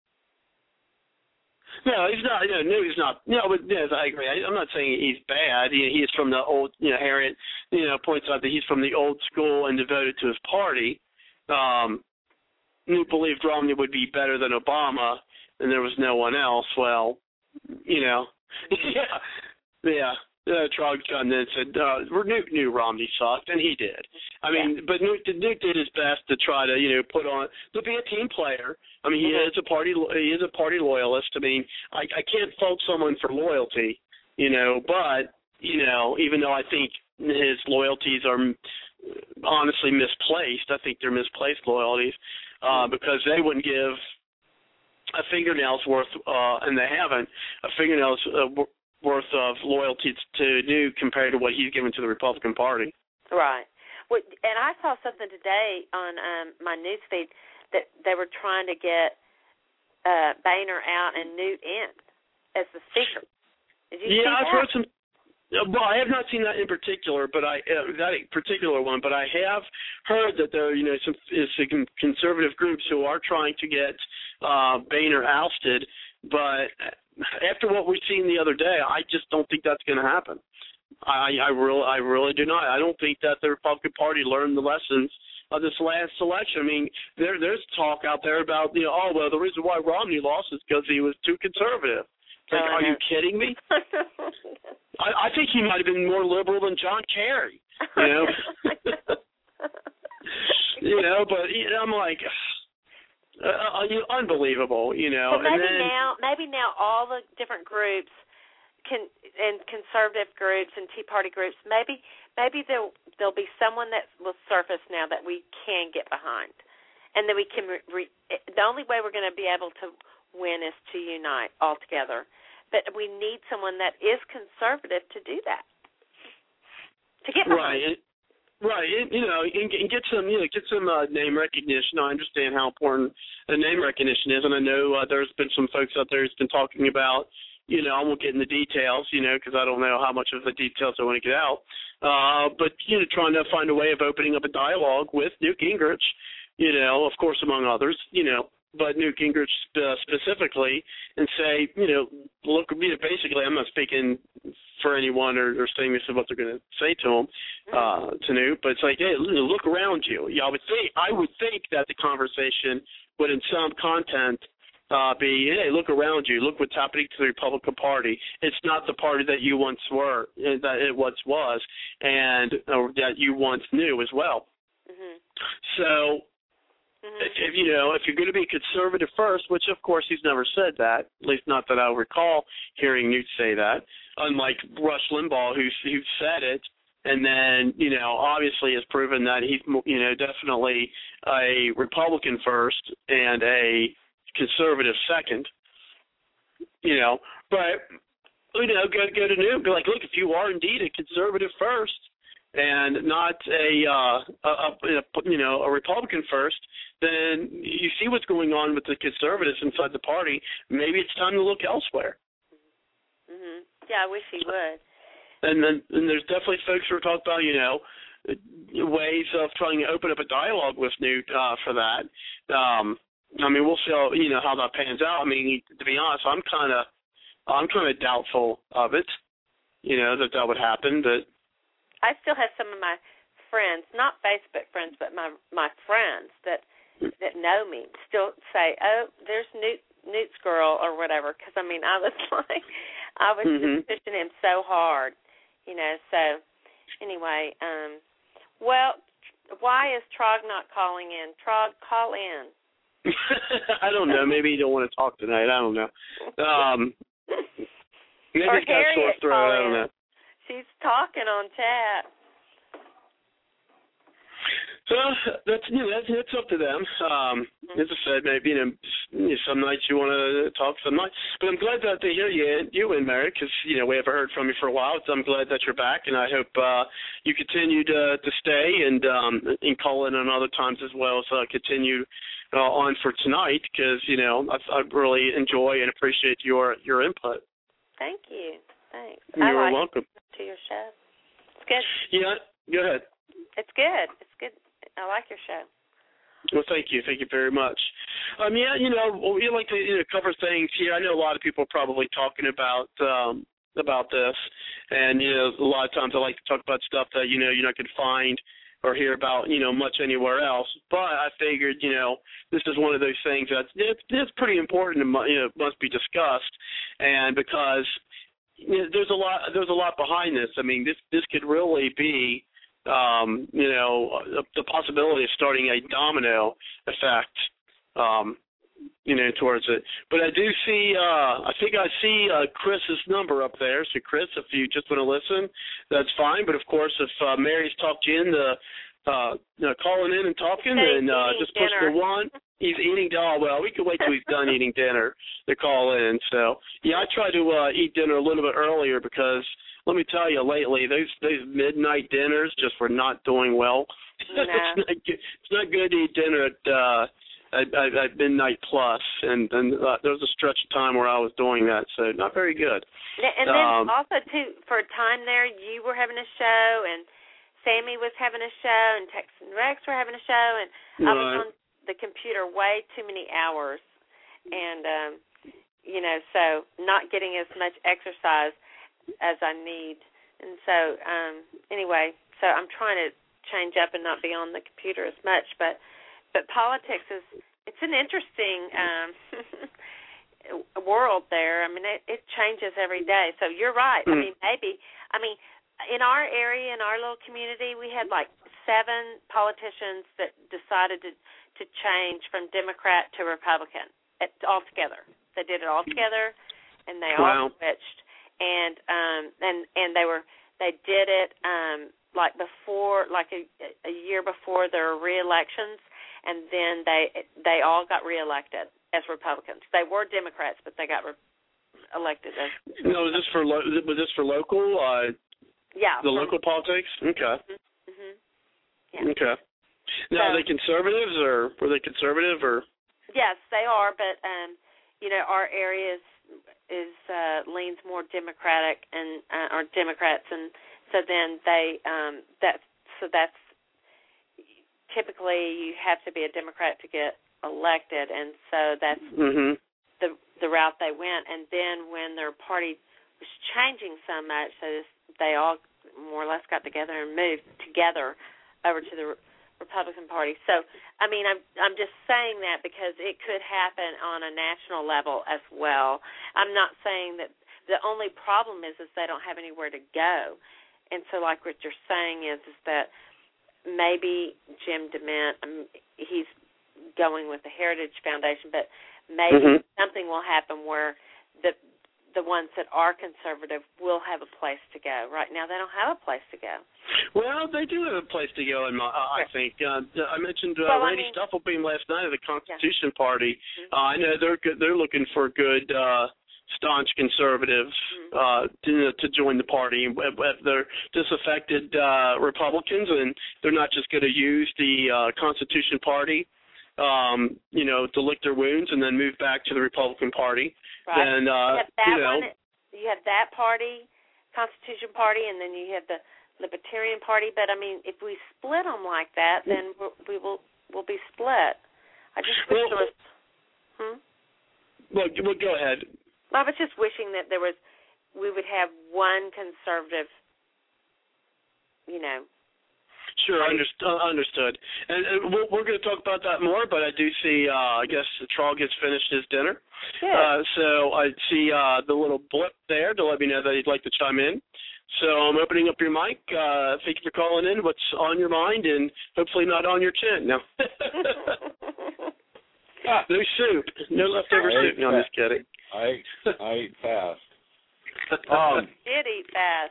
No, he's not. No, no, he's not. No, but yes, I agree. I, I'm not saying he's bad. He, he is from the old. You know, Harriet, you know, points out that he's from the old school and devoted to his party. Um, who believed Romney would be better than Obama, and there was no one else. Well, you know, yeah, yeah. Uh, Trog chimed in and said, uh, Newt knew Romney sucked, and he did. I mean, yeah. but Newt, Newt did his best to try to, you know, put on, to be a team player. I mean, he mm-hmm. is a party, he is a party loyalist. I mean, I, I can't fault someone for loyalty, you know, but, you know, even though I think his loyalties are honestly misplaced, I think they're misplaced loyalties, uh, because they wouldn't give a fingernail's worth, uh, and they haven't, a fingernail's uh, worth of loyalty to Newt compared to what he's given to the Republican Party. Right. Well, and I saw something today on um, my news feed that they were trying to get uh, Boehner out and Newt in as the speaker. Did you yeah, see I've that? heard some. Well, I have not seen that in particular, but I uh, that particular one. But I have heard that there, you know, some is some conservative groups who are trying to get uh, Boehner ousted, but after what we've seen the other day, I just don't think that's going to happen. I, I really, I really do not. I don't think that the Republican Party learned the lessons of this last election. I mean, there, there's talk out there about, you know, oh well, the reason why Romney lost is because he was too conservative. Like, uh, are you kidding me? I, I think he might have been more liberal than John Kerry. You know, you know, but you know, I'm like. Uh, unbelievable, you know. So maybe and then, now, maybe now all the different groups, can and conservative groups and Tea Party groups, maybe maybe there there'll be someone that will surface now that we can get behind, and then we can. Re, re, the only way we're going to be able to win is to unite all together, but we need someone that is conservative to do that, to get behind. Right. Right, and, you know, and, and get some, you know, get some uh, name recognition. I understand how important the name recognition is, and I know uh, there's been some folks out there who's been talking about, you know, I won't get in the details, you know, because I don't know how much of the details I want to get out, uh, but, you know, trying to find a way of opening up a dialogue with Newt Gingrich, you know, of course, among others, you know, but Newt Gingrich uh, specifically, and say, you know, look, you know, basically, I'm not speaking for anyone or, or saying this is what they're going to say to him, uh, to Newt, but it's like, hey, look around you. Yeah, I would think, I would think that the conversation would, in some content, uh, be, hey, look around you. Look what's happening to the Republican Party. It's not the party that you once were, that it once was, and or that you once knew as well. Mm-hmm. So. If, if you know, if you're going to be conservative first, which of course he's never said that, at least not that I recall hearing Newt say that, unlike Rush Limbaugh, who who said it, and then you know obviously has proven that he's you know definitely a Republican first and a conservative second. You know, but you know, go go to Newt, be like, look, if you are indeed a conservative first and not a, uh, a, a you know a Republican first, then you see what's going on with the conservatives inside the party. Maybe it's time to look elsewhere. Mm-hmm. Yeah, I wish he would. And then and there's definitely folks who are talking about, you know, ways of trying to open up a dialogue with Newt uh, for that. Um, I mean, we'll see how, you know, how that pans out. I mean, to be honest, I'm kind of I'm kind of doubtful of it, you know, that that would happen, but. I still have some of my friends, not Facebook friends, but my my friends that that know me, still say, "Oh, there's Newt Newt's girl" or whatever. Because I mean, I was like, I was mm-hmm. just pushing him so hard, you know. So anyway, um, well, why is Trog not calling in? Trog, call in. I don't know. Maybe you don't want to talk tonight. I don't know. Um, maybe or he's got a sore throat. I don't know. She's talking on chat. So that's you know that's, that's up to them. Um, mm-hmm. As I said, maybe you know some nights you want to talk, some nights. But I'm glad that they hear you, you and Mary, because you know we haven't heard from you for a while. So I'm glad that you're back, and I hope uh, you continue to to stay and um, and call in on other times as well. So I continue uh, on for tonight because you know I, I really enjoy and appreciate your your input. Thank you. Thanks. You're I like welcome. To your show. It's good. Yeah, go ahead. It's good. It's good. I like your show. Well, thank you. Thank you very much. Um, yeah, you know, we like to you know, cover things here. I know a lot of people are probably talking about um, about this, and, you know, a lot of times I like to talk about stuff that, you know, you're not going to find or hear about, you know, much anywhere else. But I figured, you know, this is one of those things that it's, it's pretty important and, you know, must be discussed, and because you know, there's a lot there's a lot behind this. I mean, this this could really be Um, you know, the possibility of starting a domino effect, um, you know, towards it. But I do see, uh, I think I see uh, Chris's number up there. So, Chris, if you just want to listen, that's fine. But, of course, if uh, Mary's talked you into uh, you know, calling in and talking, then uh, just push the one. He's eating, oh, well, we can wait till he's done eating dinner to call in. So, yeah, I try to uh, eat dinner a little bit earlier because – let me tell you, lately, those those midnight dinners just were not doing well. No. it's, not good, it's not good to eat dinner at, uh, at, at, at midnight plus, and, and uh, there was a stretch of time where I was doing that, so not very good. And then um, also, too, for a time there, you were having a show, and Sammy was having a show, and Tex and Rex were having a show, and right. I was on the computer way too many hours, and, um, you know, so not getting as much exercise as I need. And so, um, anyway, so I'm trying to change up and not be on the computer as much. But but politics is, it's an interesting um, world there. I mean, it, it changes every day. So you're right. Mm. I mean, maybe, I mean, in our area, in our little community, we had like seven politicians that decided to, to change from Democrat to Republican all together. They did it all together, and they wow. all switched. And um and and they were they did it um like before like a, a year before their re-elections, and then they they all got reelected as Republicans. They were Democrats, but they got re- elected as. No, was this for lo- was this for local? Uh, yeah, the from, local politics. Okay. Mm-hmm. Yeah. Okay. Now, so, are they conservatives, or were they conservative, or? Yes, they are, but um, you know, our area is, is uh, leans more Democratic and uh, or Democrats, and so then they um, that so that's typically you have to be a Democrat to get elected, and so that's Mm-hmm. the the route they went. And then when their party was changing so much, so this, they all more or less got together and moved together over to the Republican Party. So, I mean, I'm I'm just saying that because it could happen on a national level as well. I'm not saying that the only problem is is they don't have anywhere to go, and so like what you're saying is is that maybe Jim DeMint, um, he's going with the Heritage Foundation, but maybe mm-hmm. something will happen where the the ones that are conservative will have a place to go. Right now, they don't have a place to go. Well, they do have a place to go, in my, uh, I think. Uh, I mentioned uh, well, Randy I mean, Stufflebeam last night of the Constitution yeah. Party. Mm-hmm. Uh, I know they're good, they're looking for good, uh, staunch conservatives mm-hmm. uh, to, to join the party. They're disaffected uh, Republicans, and they're not just going to use the uh, Constitution Party, um, you know, to lick their wounds and then move back to the Republican Party. Right. Then, uh, you have that you know, one. You have that party, Constitution Party, and then you have the Libertarian Party. But I mean, if we split them like that, then we'll, we will we'll be split. I just wish well, there was. Hmm? Well, well, go ahead. I was just wishing that there was. We would have one conservative. You know. Sure, underst- uh, understood. And, and we're, we're going to talk about that more, but I do see, uh, I guess, Trawl gets finished his dinner. Good. Uh, so I see uh, the little blip there to let me know that he'd like to chime in. So I'm opening up your mic. Uh, thank you for calling in. What's on your mind, and hopefully not on your chin. No. No soup. No leftover I soup. No, I'm just kidding. I, I ate fast. Um, Did eat fast.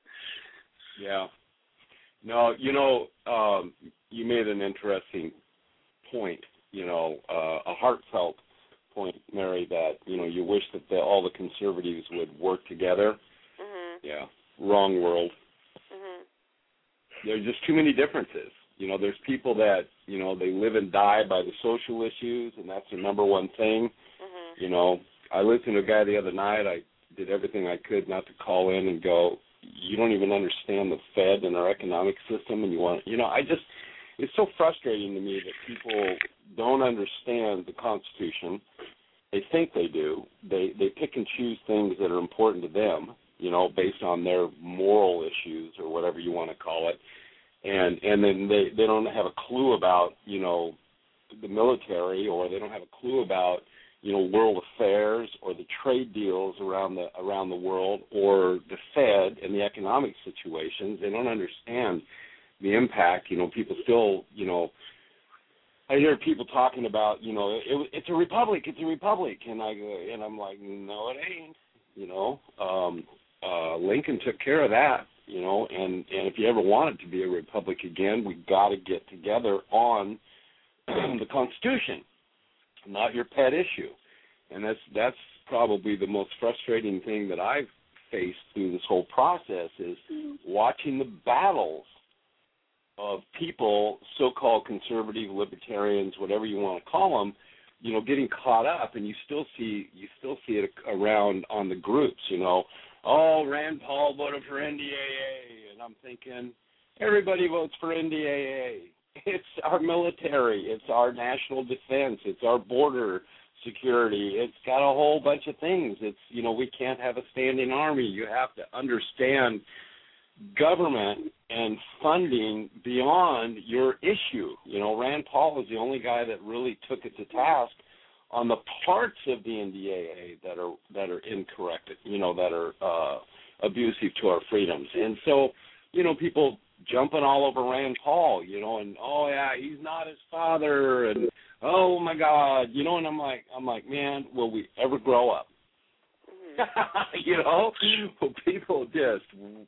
Yeah. No, you know, um, you made an interesting point, you know, uh, a heartfelt point, Mary, that, you know, you wish that the, all the conservatives would work together. Mm-hmm. Yeah, wrong world. Mm-hmm. There's just too many differences. You know, there's people that, you know, they live and die by the social issues, and that's their number one thing. Mm-hmm. You know, I listened to a guy the other night. I did everything I could not to call in and go, you don't even understand the Fed and our economic system, and you want, you know, I just, it's so frustrating to me that people don't understand the Constitution. They think they do. They they pick and choose things that are important to them, you know, based on their moral issues or whatever you want to call it, and and then they, they don't have a clue about, you know, the military, or they don't have a clue about, you know, world affairs or the trade deals around the around the world, or the Fed and the economic situations. They don't understand the impact. You know, people still, you know, I hear people talking about, you know, it, it's a republic, it's a republic, and I go, and I'm like, no, it ain't. You know, um, uh, Lincoln took care of that. You know, and and if you ever want it to be a republic again, we got to get together on the Constitution. Not your pet issue. And that's that's probably the most frustrating thing that I've faced through this whole process is watching the battles of people, so-called conservative, libertarians, whatever you want to call them, you know, getting caught up, and you still see you still see it around on the groups, you know, oh, Rand Paul voted for N D A A, and I'm thinking, everybody votes for N D A A. It's our military. It's our national defense. It's our border security. It's got a whole bunch of things. It's, you know, we can't have a standing army. You have to understand government and funding beyond your issue. You know, Rand Paul is the only guy that really took it to task on the parts of the N D A A that are that are incorrect, you know, that are uh, abusive to our freedoms. And so, you know, people jumping all over Rand Paul, you know, and oh yeah, he's not his father, and oh my God, you know, and I'm like, I'm like, man, will we ever grow up? Mm-hmm. You know, will people just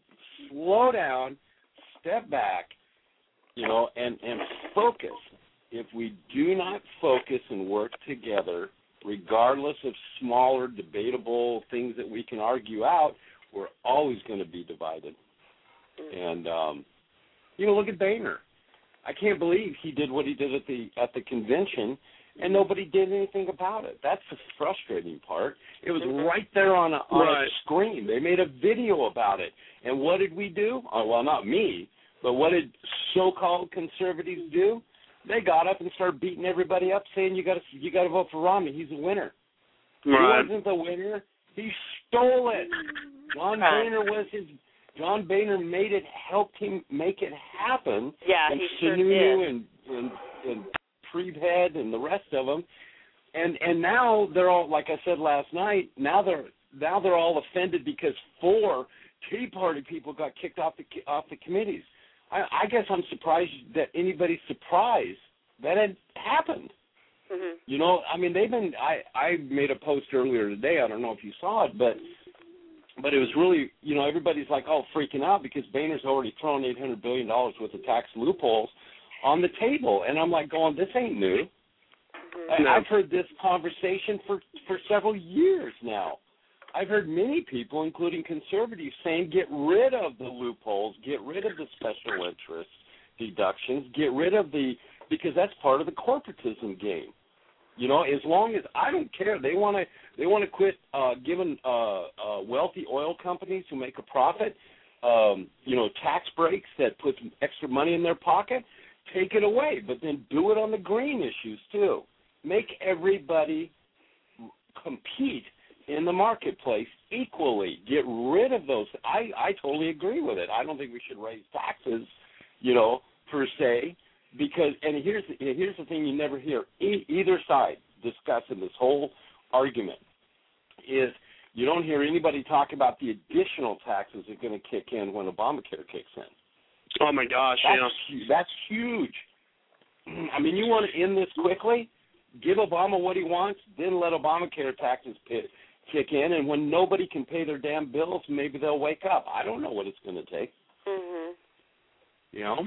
slow down, step back, you know, and and focus. If we do not focus and work together, regardless of smaller, debatable things that we can argue out, we're always going to be divided. And um, you know, look at Boehner. I can't believe he did what he did at the at the convention, and nobody did anything about it. That's the frustrating part. It was mm-hmm. right there on a, on right. a screen. They made a video about it. And what did we do? Oh, well, not me, but what did so-called conservatives do? They got up and started beating everybody up, saying you got to you got to vote for Romney. He's a winner. Right. He wasn't the winner. He stole it. John Right. Boehner was his. John Boehner made it, helped him make it happen. Yeah, and he sure Sununu did. and and and Prehead and the rest of them, and and now they're all, like I said last night. Now they're now they're all offended because four Tea Party people got kicked off the off the committees. I, I guess I'm surprised that anybody's surprised that it happened. Mm-hmm. You know, I mean, they've been. I I made a post earlier today. I don't know if you saw it, but but it was really, you know, everybody's like all freaking out because Boehner's already thrown eight hundred billion dollars worth of tax loopholes on the table, and I'm like going, this ain't new. Mm-hmm. I, I've heard this conversation for for several years now. I've heard many people, including conservatives, saying get rid of the loopholes, get rid of the special interest deductions, get rid of the, because that's part of the corporatism game. You know, as long as, I don't care, they want to they want to quit uh, giving uh, uh, wealthy oil companies who make a profit, um, you know, tax breaks that put extra money in their pocket, take it away, but then do it on the green issues too. Make everybody compete in the marketplace equally. Get rid of those. I, I totally agree with it. I don't think we should raise taxes, you know, per se, because, and here's here's the thing you never hear e- either side discussing this whole argument, is you don't hear anybody talk about the additional taxes that are going to kick in when Obamacare kicks in. Oh, my gosh, That's, yeah. that's huge. I mean, you want to end this quickly? Give Obama what he wants, then let Obamacare taxes pit, kick in, and when nobody can pay their damn bills, maybe they'll wake up. I don't know what it's going to take. Mhm. You know?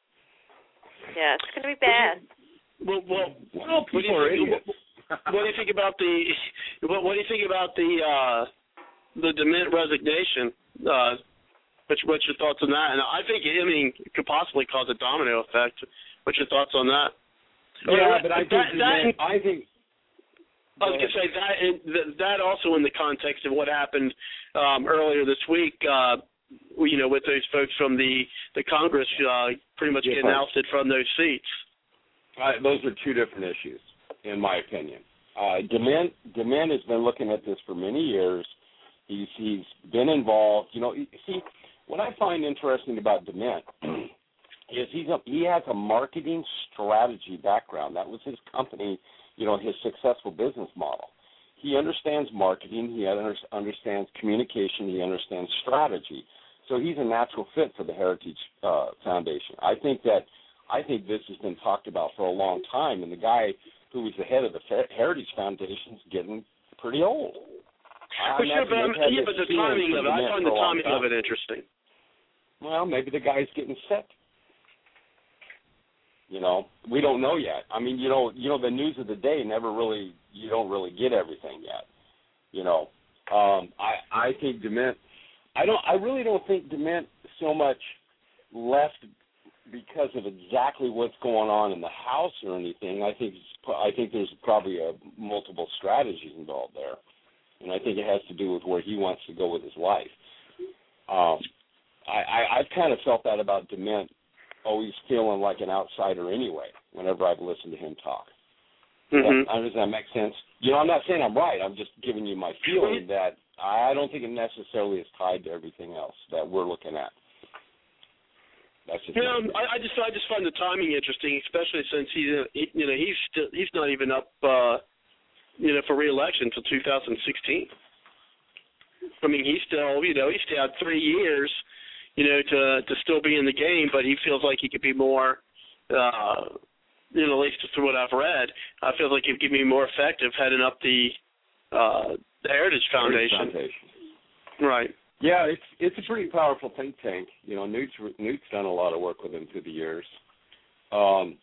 Yeah, it's going to be bad. Well, well, Well, what do people you are think, idiots. what, what do you think about the what, what do you think about the uh, the DeMint resignation? Uh, what's, what's your thoughts on that? And I think, I mean, it could possibly cause a domino effect. What's your thoughts on that? Yeah, or, but I think that, DeMint, that, I think. I was going to say that, and th- that also in the context of what happened um, earlier this week, uh, you know, with those folks from the, the Congress uh, pretty much getting Different. ousted from those seats. Uh, those are two different issues, in my opinion. Uh, DeMint, DeMint has been looking at this for many years. He's he's been involved. You know, see, what I find interesting about DeMint is he's a, he has a marketing strategy background. That was his company, you know, his successful business model. He understands marketing. He under, understands communication. He understands strategy. So he's a natural fit for the Heritage uh, Foundation. I think that I think this has been talked about for a long time, and the guy who was the head of the Heritage Foundation is getting pretty old. But sure, but, um, yeah, but the timing of it, I find the timing of it interesting. Well, maybe the guy's getting sick. You know, we don't know yet. I mean, you know, you know, the news of the day never really, you don't really get everything yet. You know, um, I I think DeMint, I don't, I really don't think DeMint so much left because of exactly what's going on in the House or anything. I think it's, I think there's probably a, multiple strategies involved there, and I think it has to do with where he wants to go with his life. Um, I, I I've kind of felt that about DeMint. Always feeling like an outsider anyway whenever I've listened to him talk. Mm-hmm. That, does that make sense? You know, I'm not saying I'm right. I'm just giving you my feeling that I don't think it necessarily is tied to everything else that we're looking at. That's just you know, I, I just I just find the timing interesting, especially since he's uh, he, you know he's still he's not even up uh, you know for re-election until two thousand sixteen. I mean, he's still you know he still had three years. You know, to to still be in the game, but he feels like he could be more, uh, you know, at least through what I've read, I feel like he could be more effective heading up the uh, the Heritage Foundation. Heritage Foundation. Right. Yeah, it's it's a pretty powerful think tank. You know, Newt's Newt's done a lot of work with him through the years. Um,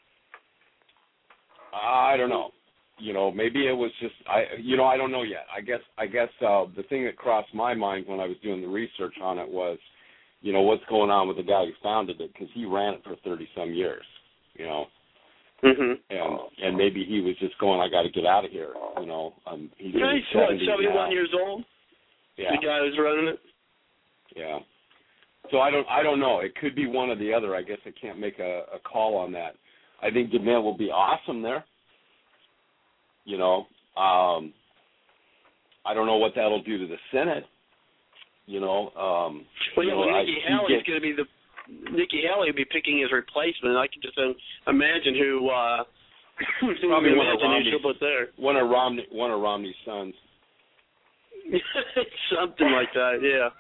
I don't know. You know, maybe it was just I. You know, I don't know yet. I guess I guess uh, the thing that crossed my mind when I was doing the research on it was, you know, what's going on with the guy who founded it, because he ran it for thirty-some years, you know. Mm-hmm. And and maybe he was just going, I got to get out of here, you know. Um, he's yeah, he's what, seventy-one now. years old? Yeah. The guy who's running it? Yeah. So I don't I don't know. It could be one or the other. I guess I can't make a, a call on that. I think DeMint will be awesome there. You know, um, I don't know what that'll do to the Senate. You know, um, well, yeah, you know, well, I, Nikki Haley's going to be the Nikki Haley will be picking his replacement. I can just uh, imagine who. Uh, Probably one of Romney's Romney's. there. One of Romney. One of Romney's sons. Something like that. Yeah.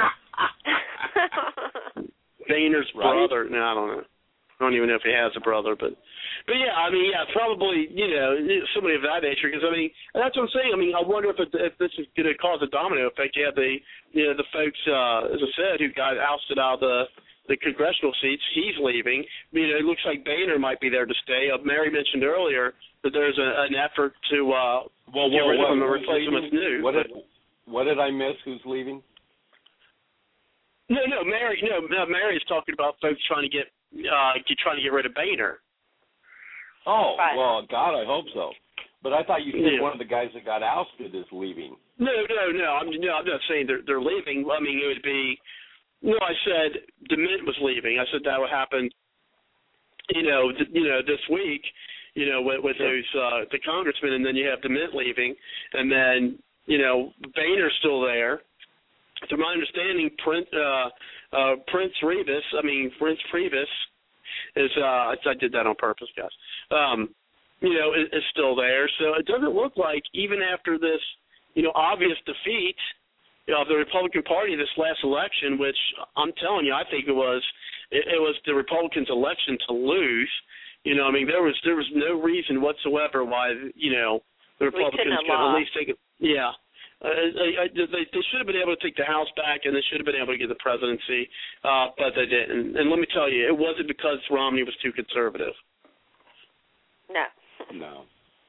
Boehner's right? brother. No, I don't know. I don't even know if he has a brother, but, but yeah, I mean, yeah, probably, you know, somebody of that nature. Because I mean, that's what I'm saying. I mean, I wonder if it, if this is going to cause a domino effect. You have the, you know, the folks, uh, as I said, who got ousted out of the the congressional seats. He's leaving. You know, it looks like Boehner might be there to stay. Uh, Mary mentioned earlier that there's a, an effort to uh, well, get well, rid of him and who's replace him with new. What did, what did I miss? Who's leaving? No, no, Mary. No, no, Mary is talking about folks trying to get, uh, get, trying to get rid of Boehner. Oh, Right. well, God, I hope so. But I thought you said Yeah. one of the guys that got ousted is leaving. No, no, no. I'm no, I'm not saying they're they're leaving. I mean, it would be. No, I said DeMint was leaving. I said that would happen. You know, th- you know, this week. You know, with, with Sure. those uh, the congressmen, and then you have DeMint leaving, and then you know Boehner's still there. To my understanding, Prince uh, uh, Prince Rivas. I mean, Prince Priebus is. Uh, I did that on purpose, guys. Um, you know, is, is still there. So it doesn't look like even after this, you know, obvious defeat of the Republican Party this last election, which I'm telling you, I think it was it, it was the Republicans' election to lose. You know, I mean, there was there was no reason whatsoever why you know the Republicans could at least take it. Yeah, uh, I, I, they, they should have been able to take the House back, and they should have been able to get the presidency, uh, but they didn't. And let me tell you, it wasn't because Romney was too conservative. No. No.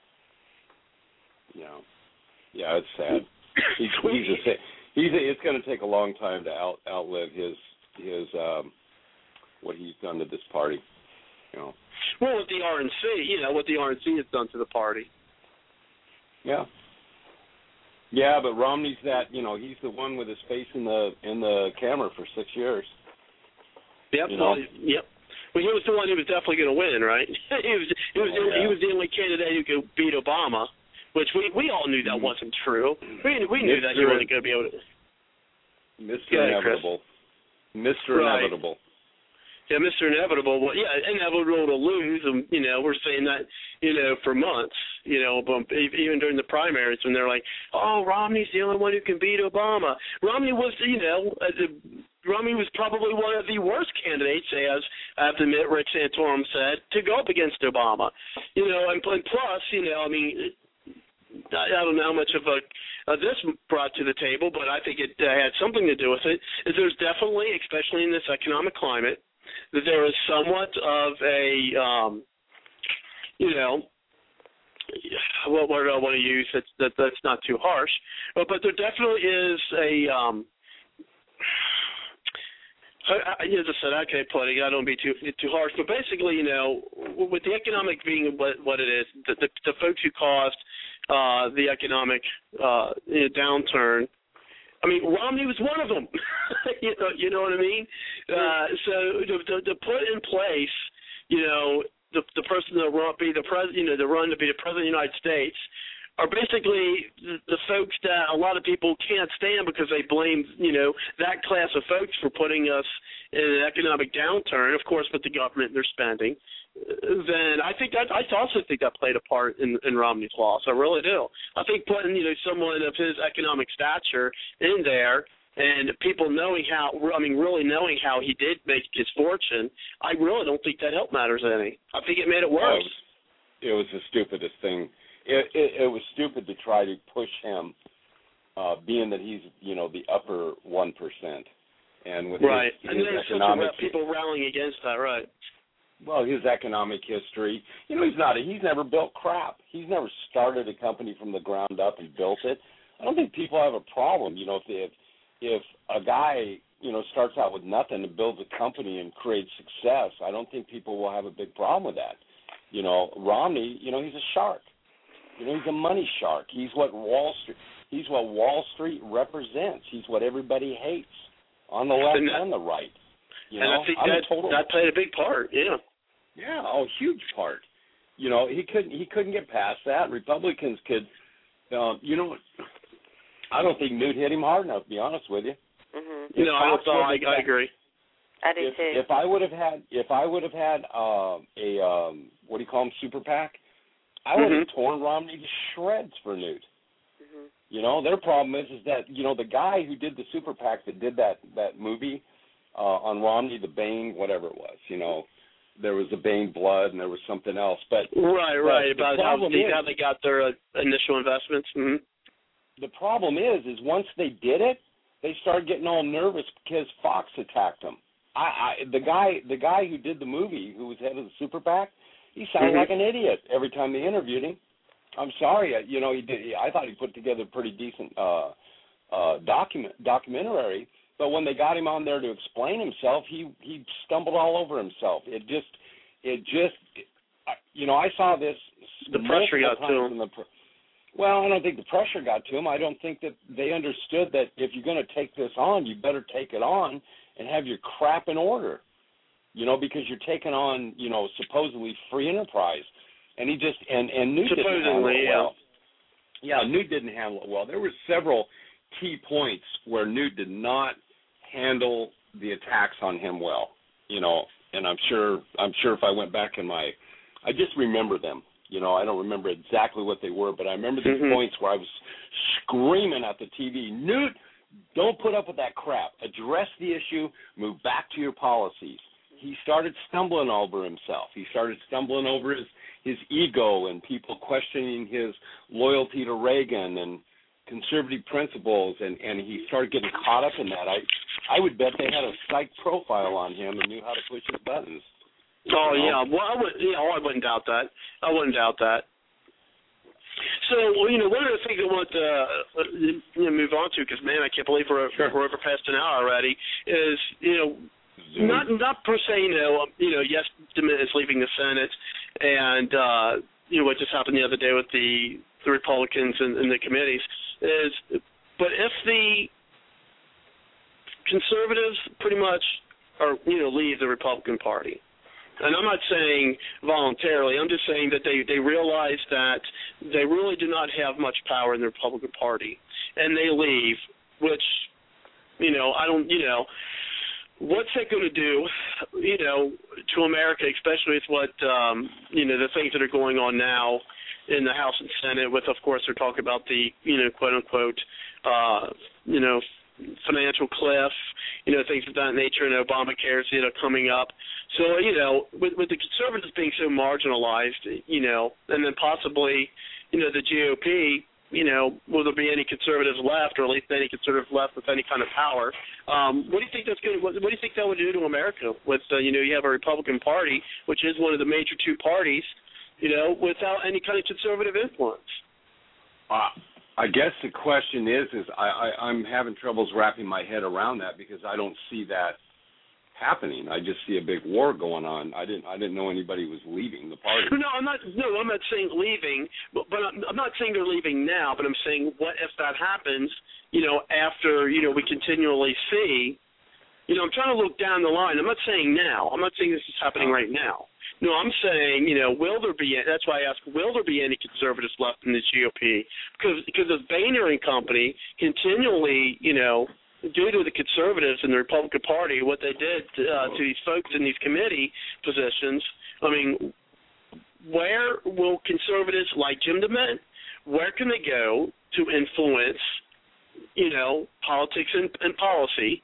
No. Yeah, it's sad. He's he's a he's a, it's going to take a long time to out, outlive his his um, what he's done to this party. You know. Well, with the R N C, you know what the R N C has done to the party. Yeah. Yeah, but Romney's that you know he's the one with his face in the in the camera for six years. Yep. You know? Well, yep. Well, he was the one who was definitely going to win, right? he was he was, Oh, yeah. he was the only candidate who could beat Obama, which we, we all knew that Mm-hmm. wasn't true. We we knew Mister that he wasn't going to be able to. Mister Go ahead, Chris. Inevitable. Mister Right. Inevitable. Yeah, Mister Inevitable. Well, yeah, inevitable to lose. And you know, we're saying that you know for months. You know, but even during the primaries when they're like, "Oh, Romney's the only one who can beat Obama." Romney was, you know, uh, Romney was probably one of the worst candidates, as I have to admit, Rick Santorum said, to go up against Obama. You know, and, and plus, you know, I mean, I, I don't know how much of a uh, this brought to the table, but I think it uh, had something to do with it. Is there's definitely, especially in this economic climate, that there is somewhat of a, um, you know, what word do I want to use that's, that, that's not too harsh, but, but there definitely is a, um, I, as I said, I can't put it, I don't be too too harsh, but basically, you know, with the economic being what, what it is, the, the, the folks who caused uh, the economic uh, downturn, I mean, Romney was one of them. you know, you know what I mean? Uh, so to, to, to put in place, you know, the the person that run be the president, you know, the run to be the president of the United States, are basically the, the folks that a lot of people can't stand because they blame, you know, that class of folks for putting us in an economic downturn. Of course, with the government and their spending. Then I think that I also think that played a part in, in Romney's loss. I really do. I think putting you know someone of his economic stature in there and people knowing how I mean really knowing how he did make his fortune, I really don't think that helped matters any. I think it made it worse. It was, it was the stupidest thing. It, it, it was stupid to try to push him, uh, being that he's you know the upper one percent, and with right, his, and his there's economic such a, people rallying against that, right? Well, his economic history, you know, he's not. He's never built crap. He's never started a company from the ground up and built it. I don't think people have a problem, you know, if they, if if a guy, you know, starts out with nothing and builds a company and creates success, I don't think people will have a big problem with that. You know, Romney, you know, he's a shark. You know, he's a money shark. He's what Wall Street he's what Wall Street represents. He's what everybody hates on the left and, that, and the right. You and know, I think I'm that, total, that played a big part, yeah. Yeah, oh, huge part. You know, he couldn't he couldn't get past that. Republicans could um, you know, I don't think Newt hit him hard enough, to be honest with you. Mm-hmm. No, I, so I, I agree. I do if, too. If I would have had, if I would have had uh, a um, what do you call them, super PAC, I would have mm-hmm. torn Romney to shreds for Newt. Mm-hmm. You know, their problem is is that you know the guy who did the super PAC that did that that movie uh, on Romney, the Bane, whatever it was. You know, there was the Bane blood and there was something else. But right, but right about how they, is, how they got their uh, initial investments. Mm-hmm. The problem is, is once they did it, they started getting all nervous because Fox attacked them. I, I the guy the guy who did the movie, who was head of the super PAC, he sounded mm-hmm. like an idiot every time they interviewed him. I'm sorry, you know, he did. I thought he put together a pretty decent uh, uh, document documentary, but when they got him on there to explain himself, he he stumbled all over himself. It just, it just, you know, I saw this. The pressure got to him. The, well, I don't think the pressure got to him. I don't think that they understood that if you're going to take this on, you better take it on and have your crap in order, you know, because you're taking on, you know, supposedly free enterprise. And he just, and, and Newt didn't handle it well. Yeah, Newt didn't handle it well. There were several key points where Newt did not handle the attacks on him well, you know, and I'm sure, I'm sure if I went back in my, I just remember them. You know, I don't remember exactly what they were, but I remember these mm-hmm. points where I was screaming at the T V, Newt, don't put up with that crap. Address the issue. Move back to your policies. He started stumbling over himself. He started stumbling over his, his ego and people questioning his loyalty to Reagan and conservative principles, and, and he started getting caught up in that. I I would bet they had a psych profile on him and knew how to push his buttons. Oh, you know? yeah. Well, I, would, yeah, oh, I wouldn't doubt that. I wouldn't doubt that. So, you know, one of the things I want to uh, you know, move on to, because, man, I can't believe we're, sure. we're over past an hour already, is, you know, Zoom. not not per se, you know, you know, yes, DeMint is leaving the Senate, and, uh, you know, what just happened the other day with the, the Republicans and, and the committees, is, but if the conservatives pretty much are, you know, leave the Republican Party, and I'm not saying voluntarily, I'm just saying that they, they realize that they really do not have much power in the Republican Party, and they leave, which, you know, I don't, you know, what's that going to do, you know, to America, especially with what, um, you know, the things that are going on now in the House and Senate with, of course, they're talking about the, you know, quote-unquote, uh, you know, financial cliff, you know, things of that nature, and Obamacare, you know, coming up. So, you know, with, with the conservatives being so marginalized, you know, and then possibly, you know, the G O P, you know, will there be any conservatives left, or at least any conservatives left with any kind of power? Um, what do you think that's going? What, what do you think that would do to America? With uh, you know, you have a Republican Party, which is one of the major two parties, you know, without any kind of conservative influence. Uh, I guess the question is, is I, I, I'm having troubles wrapping my head around that because I don't see that happening. I just see a big war going on. I didn't I didn't know anybody was leaving the party. No, I'm not. No, I'm not saying leaving, but, but I'm, I'm not saying they're leaving now. But I'm saying, what if that happens? You know, after you know we continually see. You know, I'm trying to look down the line. I'm not saying now. I'm not saying this is happening right now. No, I'm saying, you know, will there be? That's why I asked, will there be any conservatives left in the G O P? Because because of Boehner and Company continually, you know, due to the conservatives in the Republican Party, what they did uh, to these folks in these committee positions, I mean, where will conservatives like Jim DeMint, where can they go to influence, you know, politics and, and policy,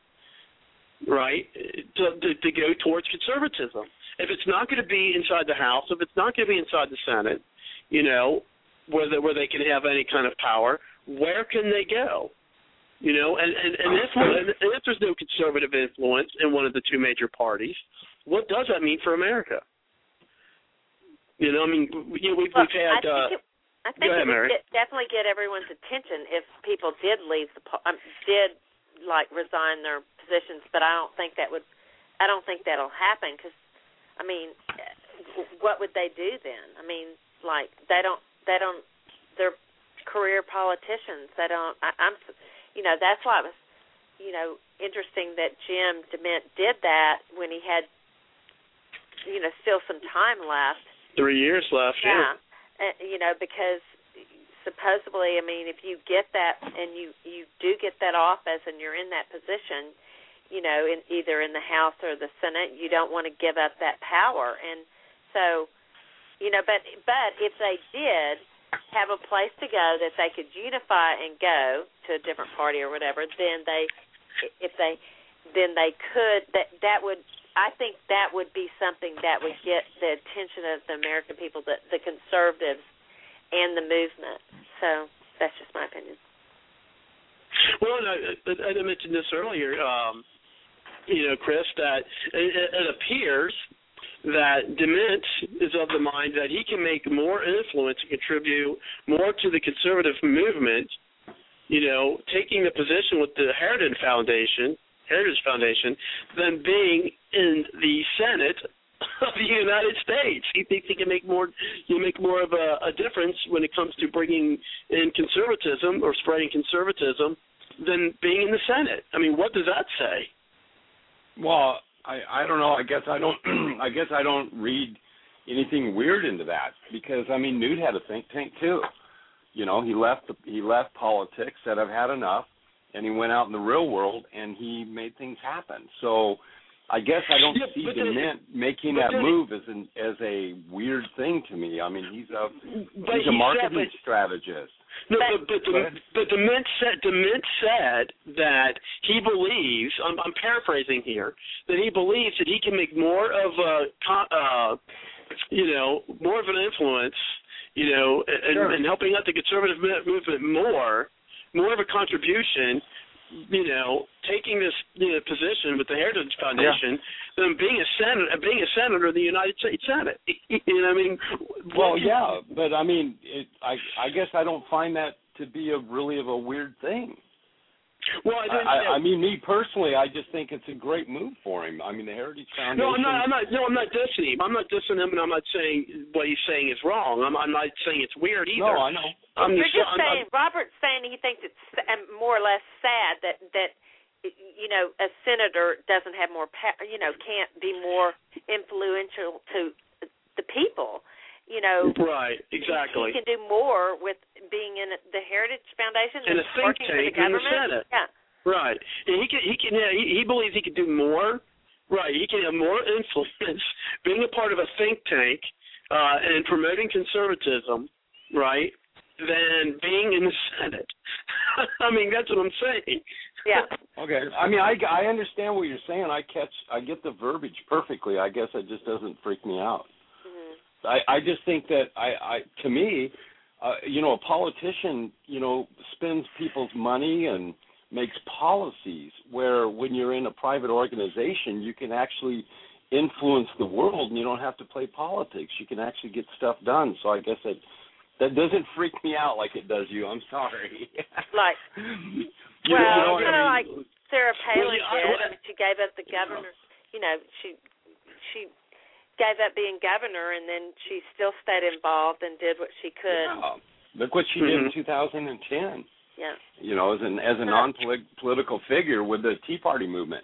right, to, to, to go towards conservatism? If it's not going to be inside the House, if it's not going to be inside the Senate, you know, where they, where they can have any kind of power, where can they go? You know, and, and, and, if, and if there's no conservative influence in one of the two major parties, what does that mean for America? You know, I mean, you know, we've, well, we've had. I think, uh, it, I think ahead, it would Mary. get, definitely get everyone's attention if people did leave the um, did like resign their positions, but I don't think that would. I don't think that'll happen because, I mean, what would they do then? I mean, like they don't. They don't. They're career politicians. They don't. I, I'm. You know, that's why it was, you know, interesting that Jim DeMint did that when he had, you know, still some time left. Three years left. Yeah. Yeah. Uh, you know, because supposedly, I mean, if you get that and you, you do get that office and you're in that position, you know, in either in the House or the Senate, you don't want to give up that power. And so, you know, but but if they did have a place to go that they could unify and go to a different party or whatever, then they, if they, then they could, that that would, I think that would be something that would get the attention of the American people, the, the conservatives and the movement. So that's just my opinion. Well, I, I mentioned this earlier, um, you know, Chris, that it, it appears that DeMint is of the mind that he can make more influence and contribute more to the conservative movement, you know, taking the position with the Heritage Foundation, Heritage Foundation, than being in the Senate of the United States. He thinks he can make more, you make more of a, a difference when it comes to bringing in conservatism or spreading conservatism than being in the Senate. I mean, what does that say? Well, I, I don't know. I guess I don't. I guess I don't read anything weird into that because I mean, Newt had a think tank too. You know, he left the, he left politics, said I've had enough, and he went out in the real world and he made things happen. So I guess I don't yeah, see then, DeMint making that move as an as a weird thing to me. I mean, he's a he's a marketing said, but, strategist. No, but but, but, but DeMint said DeMint said that he believes. I'm, I'm paraphrasing here. That he believes that he can make more of a, uh, you know, more of an influence, you know, and, sure. and helping out the conservative movement more, more of a contribution. You know, taking this you know, position with the Heritage Foundation, yeah. than being a senator, being a senator of the United States Senate. You know, I mean, well, yeah, but I mean, it, I, I guess I don't find that to be a really of a weird thing. Well, I, didn't, I, I mean, me personally, I just think it's a great move for him. I mean, the Heritage Foundation. No, I'm not. I'm not. No, I'm not dissing him. I'm not dissing him, and I'm not saying what he's saying is wrong. I'm, I'm not saying it's weird either. No, I know. I'm You're just I'm, saying. I'm, Robert's saying he thinks it's more or less sad that that you know a senator doesn't have more, you know, can't be more influential to the people. You know, right? Exactly. He can do more with being in the Heritage Foundation and a think working tank for the government. in the Senate. Yeah. Right. And he can. He can. Yeah, he, he believes he can do more. Right. He can have more influence being a part of a think tank uh, and promoting conservatism. Right. Than being in the Senate. I mean, that's what I'm saying. Yeah. Okay. I mean, I, I understand what you're saying. I catch, I get the verbiage perfectly. I guess it just doesn't freak me out. Mm-hmm. I, I just think that I, I to me, uh, you know, a politician, you know, spends people's money and makes policies where when you're in a private organization, you can actually influence the world and you don't have to play politics. You can actually get stuff done. So I guess that. That doesn't freak me out like it does you. I'm sorry. Like, you well, know, you know know, I like mean? Sarah Palin well, yeah, did. I, I mean, she gave up the governor. You know, she she gave up being governor, and then she still stayed involved and did what she could. Yeah. Look what she mm-hmm. did in two thousand ten. Yeah. You know, as an as a non-political figure with the Tea Party movement.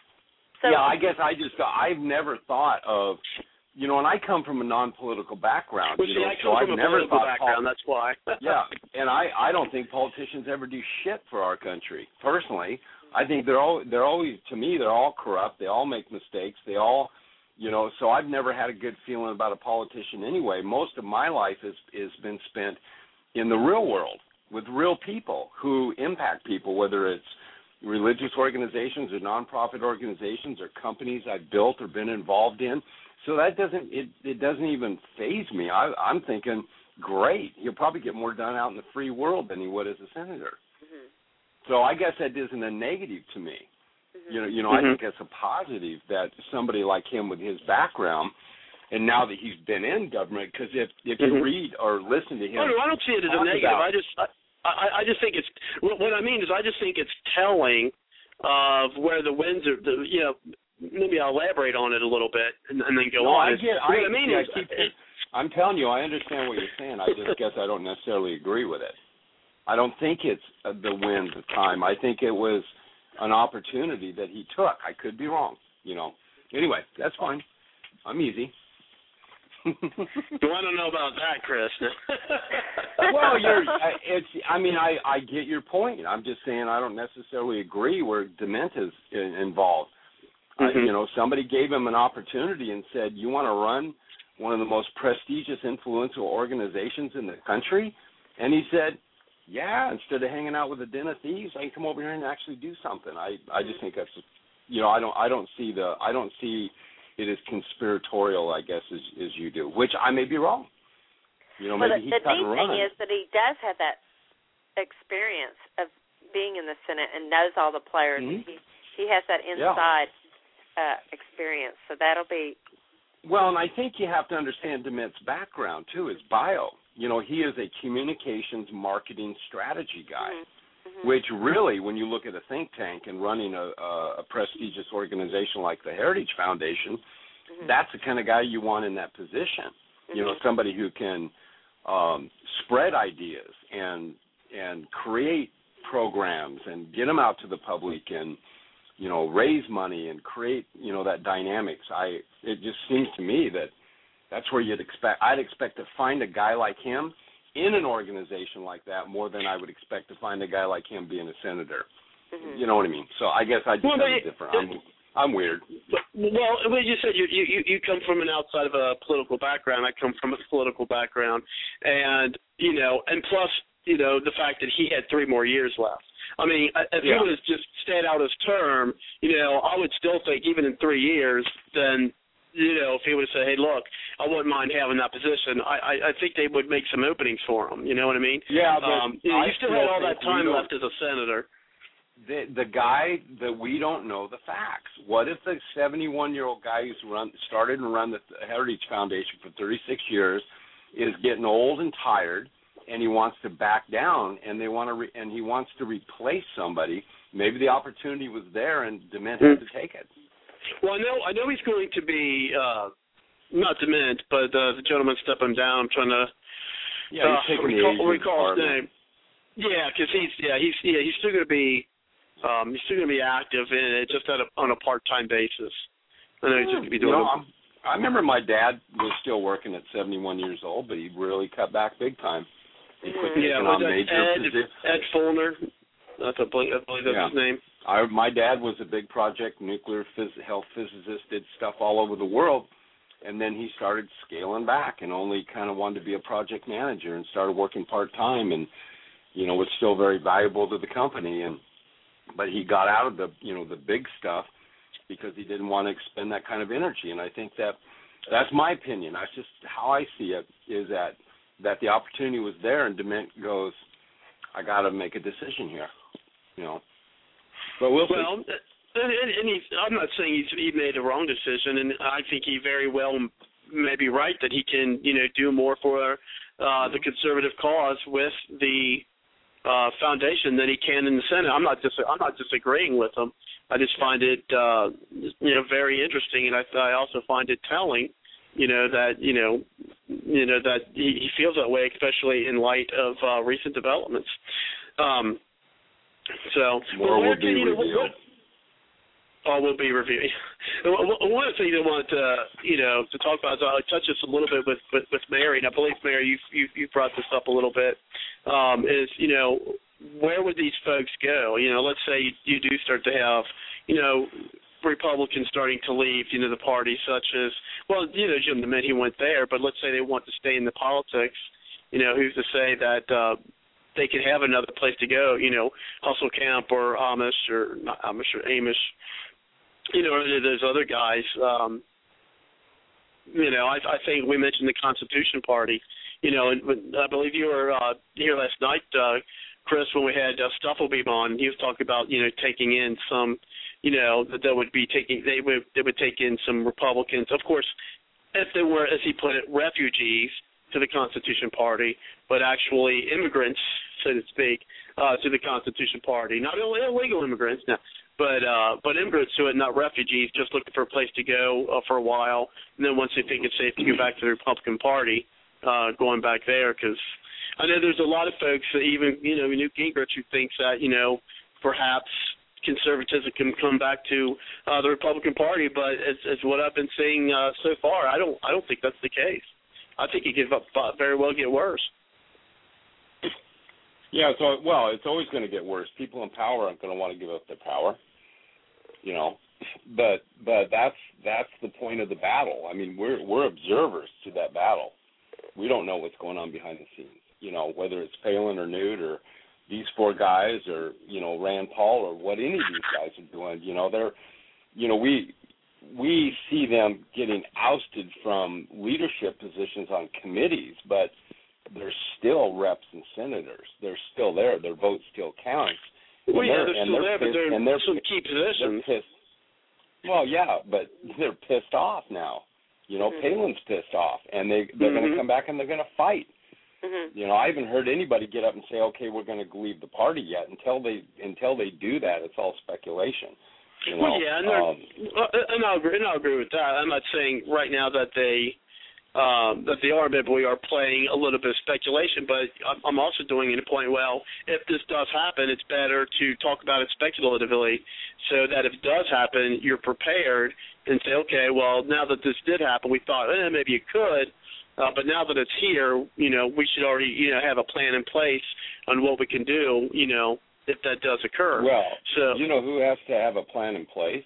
So, yeah, I guess I just I've never thought of. You know, and I come from a non-political background. Well, you see, know, I so come I've from a never political thought background. Pol- that's why. yeah, and I, I don't think politicians ever do shit for our country. Personally, I think they're all they're always to me they're all corrupt. They all make mistakes. They all, you know. So I've never had a good feeling about a politician anyway. Most of my life has has been spent in the real world with real people who impact people, whether it's religious organizations or nonprofit organizations or companies I've built or been involved in. So that doesn't it, it doesn't even faze me. I, I'm thinking, great, he'll probably get more done out in the free world than he would as a senator. Mm-hmm. So I guess that isn't a negative to me. Mm-hmm. You know, you know, mm-hmm. I think it's a positive that somebody like him with his background, and now that he's been in government, because if if mm-hmm. you read or listen to him, oh, no, I don't see it as a negative. About, I just I, I, I just think it's what, what I mean is I just think it's telling of where the winds are. The, you know, maybe I'll elaborate on it a little bit and, and then go no, on. I get. I, what I mean yeah, is, I keep, it, I'm telling you, I understand what you're saying. I just guess I don't necessarily agree with it. I don't think it's uh, the winds of time. I think it was an opportunity that he took. I could be wrong, you know. Anyway, that's fine. I'm easy. Do I don't know about that, Chris? Well, you're. It's. I mean, I, I get your point. I'm just saying I don't necessarily agree where Dement is involved. Mm-hmm. Uh, you know, somebody gave him an opportunity and said, "You want to run one of the most prestigious, influential organizations in the country?" And he said, "Yeah. Instead of hanging out with a den of thieves, I can come over here and actually do something." I, I just think that's, you know, I don't, I don't see the, I don't see it as conspiratorial, I guess, as, as you do, which I may be wrong. You know, well, maybe the, he's the neat running. thing is that he does have that experience of being in the Senate and knows all the players. Mm-hmm. He he has that inside yeah. uh, experience, so that'll be. Well, and I think you have to understand Dement's background too, his bio. You know, he is a communications marketing strategy guy, mm-hmm. which really, when you look at a think tank and running a, a, a prestigious organization like the Heritage Foundation, mm-hmm. that's the kind of guy you want in that position. Mm-hmm. You know, somebody who can um, spread ideas and and create programs and get them out to the public and, you know, raise money and create, you know, that dynamics. I it just seems to me that that's where you'd expect. I'd expect to find a guy like him in an organization like that more than I would expect to find a guy like him being a senator. Mm-hmm. You know what I mean? So I guess I just well, have a different. I'm, I'm weird. Well, well, you said you, you you come from an outside of a political background. I come from a political background, and you know, and plus, you know, the fact that he had three more years left. I mean, if yeah. he would have just stayed out his term, you know, I would still think even in three years, then, you know, if he would have said, hey, look, I wouldn't mind having that position, I, I, I think they would make some openings for him. You know what I mean? Yeah, but um, you, know, you still had all that time we left as a senator. The, the guy that we don't know the facts. What if the seventy-one-year-old guy who's run started and run the Heritage Foundation for thirty-six years is getting old and tired, and he wants to back down, and they want to, re- and he wants to replace somebody? Maybe the opportunity was there, and Dement had to take it. Well, I know, I know he's going to be uh, not Dement, but uh, the gentleman stepping down. I'm trying to yeah, uh, he's taking recall, the recall his name. Yeah, because he's yeah he's yeah he's still going to be um, he's still going to be active in it, just at a, on a part-time basis. I know he's just going to be doing. You know, I remember my dad was still working at seventy-one years old, but he really cut back big time. He quit taking yeah, on was major Ed, positions. Ed Fulner. That's a, I believe that's yeah. his name. I, my dad was a big project nuclear phys- health physicist, did stuff all over the world, and then he started scaling back and only kind of wanted to be a project manager and started working part-time and, you know, was still very valuable to the company. And but he got out of the, you know, the big stuff because he didn't want to expend that kind of energy. And I think that that's my opinion. That's just how I see it, is that, that the opportunity was there, and Dement goes, I got to make a decision here, you know. But we'll see. Well, and, and, and he's, I'm not saying he's, he made a wrong decision, and I think he very well may be right that he can, you know, do more for uh, the conservative cause with the uh, foundation than he can in the Senate. I'm not dis- I'm not disagreeing with him. I just find it, uh, you know, very interesting, and I, I also find it telling, you know, that you know, you know that he, he feels that way, especially in light of uh, recent developments. Um, So, more well, will be you know, revealed. Oh, will be reviewed. One of the things I wanted to, you know, to talk about is I touched this a little bit with, with, with Mary, and I believe, Mary, you you you brought this up a little bit. Um, is you know, where would these folks go? You know, let's say you, you do start to have, you know, Republicans starting to leave, you know, the party, such as, well, you know, Jim Dement, he went there, but let's say they want to stay in the politics. You know, who's to say that uh, they could have another place to go, you know, Hustle Camp or Amish or not Amish or Amish, you know, or those other guys. Um, you know, I, I think we mentioned the Constitution Party, you know, and I believe you were uh, here last night, uh, Chris, when we had uh, Stufflebeam on, and he was talking about, you know, taking in some, you know, that they would be taking, they would, they would take in some Republicans, of course, if they were, as he put it, refugees to the Constitution Party, but actually immigrants, so to speak, uh, to the Constitution Party. Not only illegal immigrants. Now, but uh, but immigrants to it, not refugees, just looking for a place to go uh, for a while, and then once they think it's safe to go back to the Republican Party, uh, going back there. Because I know there's a lot of folks that even, you know, Newt Gingrich, who thinks that, you know, perhaps conservatism can come back to uh, the Republican Party, but as, as what I've been seeing uh, so far, I don't I don't think that's the case. I think it could uh, very well get worse. Yeah, so well, it's always going to get worse. People in power aren't going to want to give up their power, you know. But but that's that's the point of the battle. I mean, we're we're observers to that battle. We don't know what's going on behind the scenes, you know, whether it's Palin or Newt or these four guys or, you know, Rand Paul or what any of these guys are doing. You know, they're, you know, we we see them getting ousted from leadership positions on committees, but they're still reps and senators. They're still there. Their vote still counts. Well, and yeah, they're, they're and still they're there, pissed, but they're and they're some key positions. They're pissed. Well, yeah, but they're pissed off now. You know, mm-hmm. Palin's pissed off, and they they're mm-hmm. going to come back and they're going to fight. Mm-hmm. You know, I haven't heard anybody get up and say, "Okay, we're going to leave the party yet." Until they until they do that, it's all speculation. You know? Well, yeah, and, um, and I'll agree. And I'll agree with that. I'm not saying right now that they um, that they are, but we are playing a little bit of speculation. But I'm also doing it a point. Well, if this does happen, it's better to talk about it speculatively, so that if it does happen, you're prepared and say, okay, well, now that this did happen, we thought, eh, maybe it could. Uh, but now that it's here, you know, we should already, you know, have a plan in place on what we can do, you know, if that does occur. Well, so, you know who has to have a plan in place?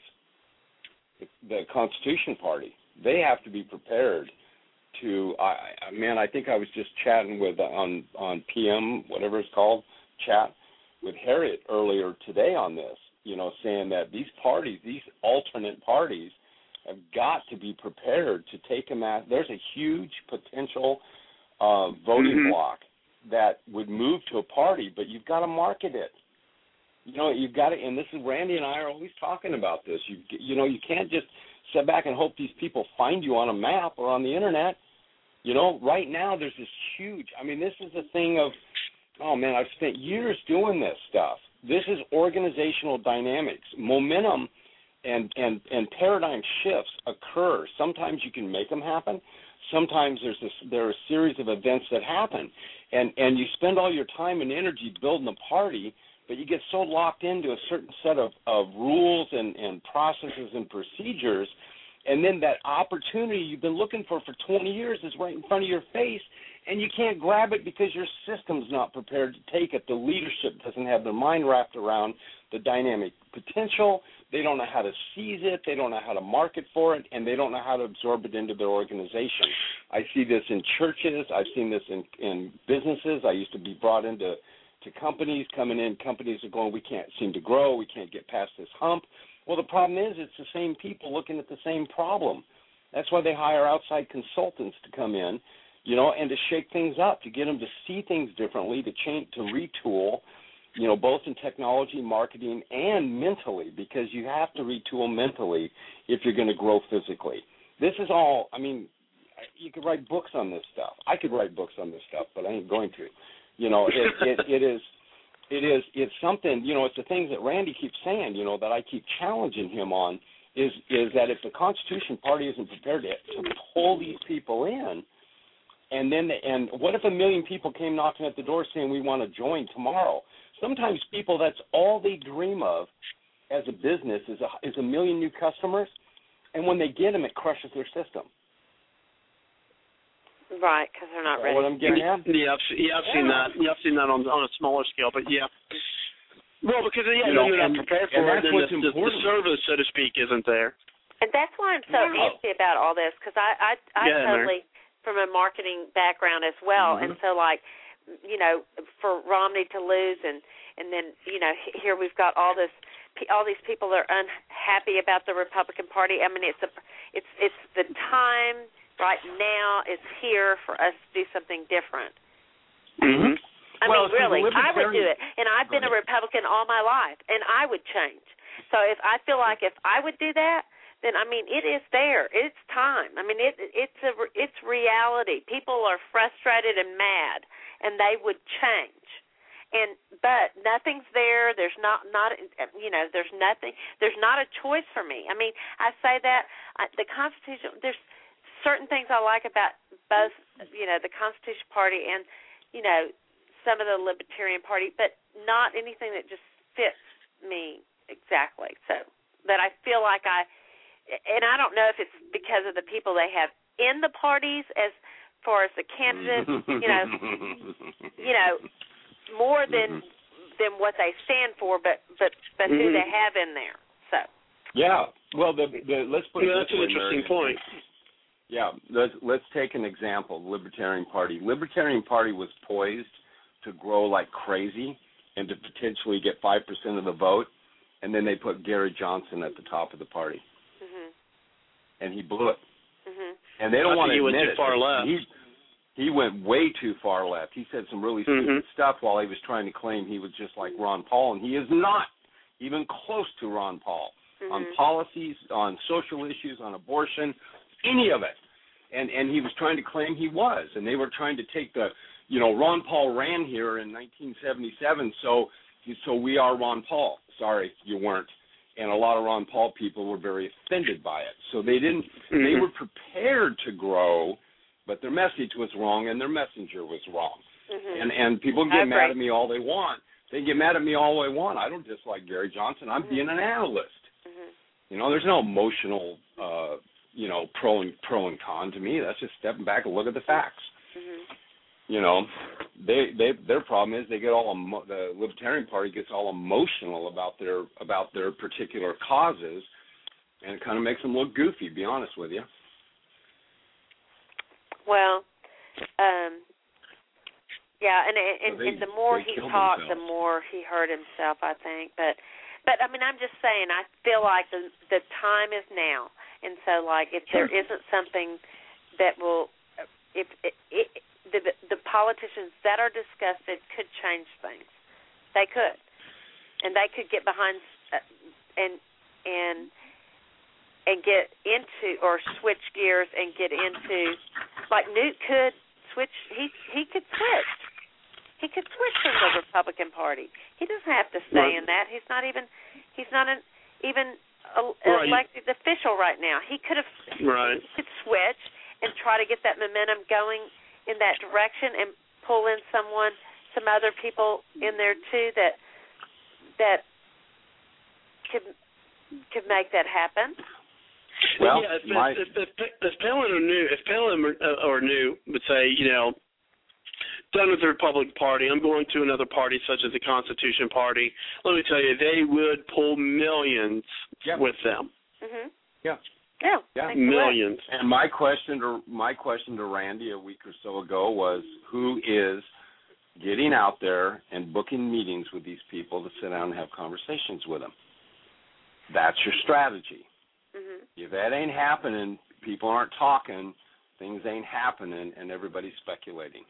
The, the Constitution Party. They have to be prepared to. I, I man, I think I was just chatting with on on P M, whatever it's called, chat with Harriet earlier today on this. You know, saying that these parties, these alternate parties, have got to be prepared to take a mass. There's a huge potential uh, voting mm-hmm. bloc that would move to a party, but you've got to market it. You know, you've got to, and this is Randy and I are always talking about this. You you know, you can't just sit back and hope these people find you on a map or on the internet. You know, right now there's this huge. I mean, this is a thing of, oh man, I've spent years doing this stuff. This is organizational dynamics, momentum. And, and and paradigm shifts occur. Sometimes you can make them happen. Sometimes there's this, there are a series of events that happen, and and you spend all your time and energy building a party, but you get so locked into a certain set of, of rules and, and processes and procedures, and then that opportunity you've been looking for for twenty years is right in front of your face, and you can't grab it because your system's not prepared to take it. The leadership doesn't have their mind wrapped around the dynamic potential. They don't know how to seize it. They don't know how to market for it, and they don't know how to absorb it into their organization. I see this in churches. I've seen this in, in businesses. I used to be brought into to companies, coming in. Companies are going, we can't seem to grow. We can't get past this hump. Well, the problem is it's the same people looking at the same problem. That's why they hire outside consultants to come in, you know, and to shake things up, to get them to see things differently, to change, to retool, you know, both in technology, marketing, and mentally, because you have to retool mentally if you're going to grow physically. This is all, I mean, you could write books on this stuff. I could write books on this stuff, but I ain't going to. You know, it, it, it is, it is, it's something, you know, it's the things that Randy keeps saying, you know, that I keep challenging him on, is is that if the Constitution Party isn't prepared to, to pull these people in, and then, the, and what if a million people came knocking at the door saying we want to join tomorrow? Sometimes people, that's all they dream of as a business is a, is a million new customers, and when they get them, it crushes their system. Right, because they're not ready. What I'm getting at? Yeah, I've, yeah, I've yeah. seen that. Yeah, I've seen that on on a smaller scale, but yeah. Well, because yeah, you know, they're and, not prepared for and it, that's and what's the, the, important. the service, so to speak, isn't there. And that's why I'm so Yeah. antsy about all this, because I I, I Yeah, totally, from a marketing background as well, Mm-hmm. and so like, you know, for Romney to lose, and and then you know here we've got all this, all these people that are unhappy about the Republican Party. I mean, it's a, it's it's the time right now. It's here for us to do something different. Mm-hmm. I Well, mean, really, so I would do it, and I've been a Right. Republican all my life, and I would change. So if I feel like if I would do that, then I mean it is there. It's time. I mean it it's a it's reality. People are frustrated and mad, and they would change. and but nothing's there. There's not not you know there's nothing. There's not a choice for me. I mean, I say that uh, the Constitution. There's certain things I like about both, you know, the Constitution Party and, you know, some of the Libertarian Party, but not anything that just fits me exactly. So that I feel like I, and I don't know if it's because of the people they have in the parties as far as the candidates, you know, you know, more than than what they stand for, but but but who they have in there. So yeah, well, the, the let's put it yeah, that's this an way, interesting Mary. point. Yeah, let's let's take an example. The Libertarian Party. Libertarian Party was poised to grow like crazy and to potentially get five percent of the vote, and then they put Gary Johnson at the top of the party, mm-hmm. and he blew it. Mm-hmm. And they don't I want to think he went admit too it. far left. He, he went way too far left. He said some really stupid mm-hmm. stuff while he was trying to claim he was just like Ron Paul, and he is not even close to Ron Paul mm-hmm. on policies, on social issues, on abortion, any of it. And and he was trying to claim he was, and they were trying to take the, you know, Ron Paul ran here in nineteen seventy-seven, so so we are Ron Paul. Sorry, you weren't. And a lot of Ron Paul people were very offended by it. So they didn't. Mm-hmm. They were prepared to grow, but their message was wrong and their messenger was wrong. Mm-hmm. And and people can get mad at me all they want. They can get mad at me all they want. I don't dislike Gary Johnson. I'm mm-hmm. being an analyst. Mm-hmm. You know, there's no emotional, uh, you know, pro and pro and con to me. That's just stepping back and look at the facts. Mm-hmm. You know, they they their problem is they get all emo- the Libertarian Party gets all emotional about their about their particular causes, and it kind of makes them look goofy. To be honest with you. Well, um, yeah, and and, so they, and the more he talked, themselves. the more he hurt himself, I think. But but I mean, I'm just saying, I feel like the the time is now, and so like if there isn't something that will, if it, it The, the politicians that are disgusted could change things. They could, and they could get behind uh, and and and get into or switch gears and get into, like Newt could switch. He he could switch. He could switch from the Republican Party. He doesn't have to stay right. in that. He's not even he's not an even a, right. elected official right now. He could have right. he could switch and try to get that momentum going in that direction and pull in someone, some other people in there too that that could could make that happen. Well, yeah, if, my... if, if, if Palin or New, if Palin or, or New would say, you know, done with the Republican Party, I'm going to another party such as the Constitution Party. Let me tell you, they would pull millions yep. with them. Mhm. Yeah. Yeah, yeah. millions. And my question to my question to Randy a week or so ago was, who is getting out there and booking meetings with these people to sit down and have conversations with them? That's your strategy. Mm-hmm. If that ain't happening, people aren't talking, things ain't happening, and everybody's speculating.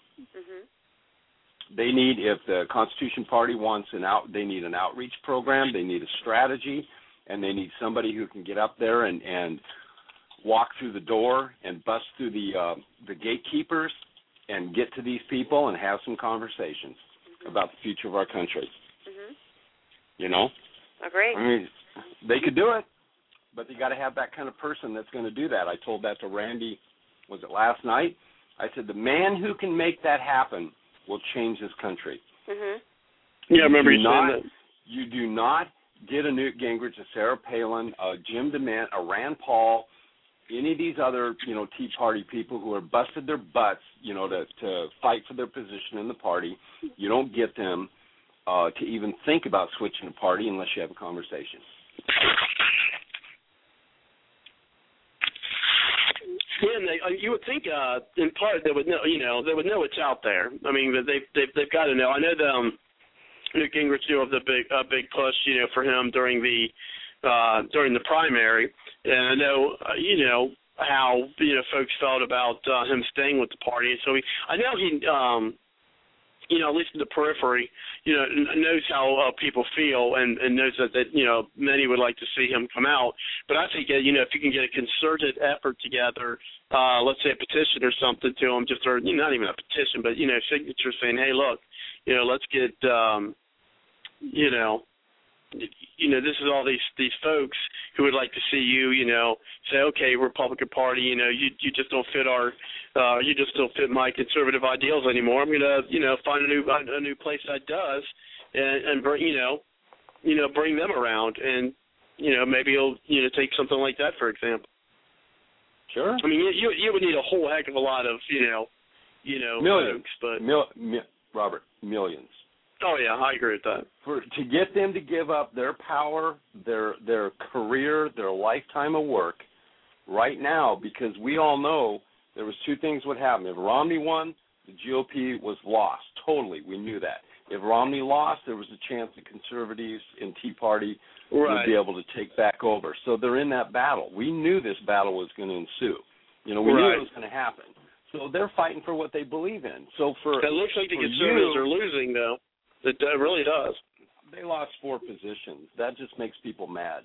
Mm-hmm. They need, if the Constitution Party wants an out, they need an outreach program, they need a strategy, and they need somebody who can get up there and, and walk through the door and bust through the uh, the gatekeepers and get to these people and have some conversations mm-hmm. about the future of our country. Mm-hmm. You know? Agree. I mean, they could do it, but you got to have that kind of person that's going to do that. I told that to Randy, was it last night? I said, the man who can make that happen will change this country. Mm-hmm. Yeah, I remember you not, saying that. You do not get a Newt Gingrich, a Sarah Palin, a Jim DeMint, a Rand Paul, any of these other, you know, Tea Party people who are busted their butts, you know, to, to fight for their position in the party. You don't get them uh, to even think about switching a party unless you have a conversation. Yeah, and they, you would think, uh, in part, they would know. You know, they would know it's out there. I mean, they they've they've got to know. I know the um, Newt Gingrich knew of the big uh, big push, you know, for him during the uh, during the primary, and I know uh, you know how you know folks felt about uh, him staying with the party. So he, I know he. Um, you know, at least in the periphery, you know, knows how uh, people feel and, and knows that, that, you know, many would like to see him come out. But I think, uh, you know, if you can get a concerted effort together, uh, let's say a petition or something to him, just or you know, not even a petition, but, you know, signature saying, hey, look, you know, let's get, um, you know, you know, this is all these these folks who would like to see you, you know, say, okay, Republican Party, you know, you you just don't fit our, uh, you just don't fit my conservative ideals anymore. I'm gonna, you know, find a new a new place that does, and and bring, you know, you know, bring them around, and you know, maybe you'll, you know, take something like that, for example. Sure. I mean, you you, you would need a whole heck of a lot of, you know, you know, millions, folks, but Mil, mi, Robert, millions. Oh yeah, I agree with that. For to get them to give up their power, their their career, their lifetime of work, right now, because we all know there was two things would happen. If Romney won, the G O P was lost totally. We knew that. If Romney lost, there was a chance the conservatives and Tea Party right. would be able to take back over. So they're in that battle. We knew this battle was going to ensue. You know, we right. knew it was going to happen. So they're fighting for what they believe in. So for it looks like the for conservatives you, are losing, though. It, it really does. They lost four positions. That just makes people mad.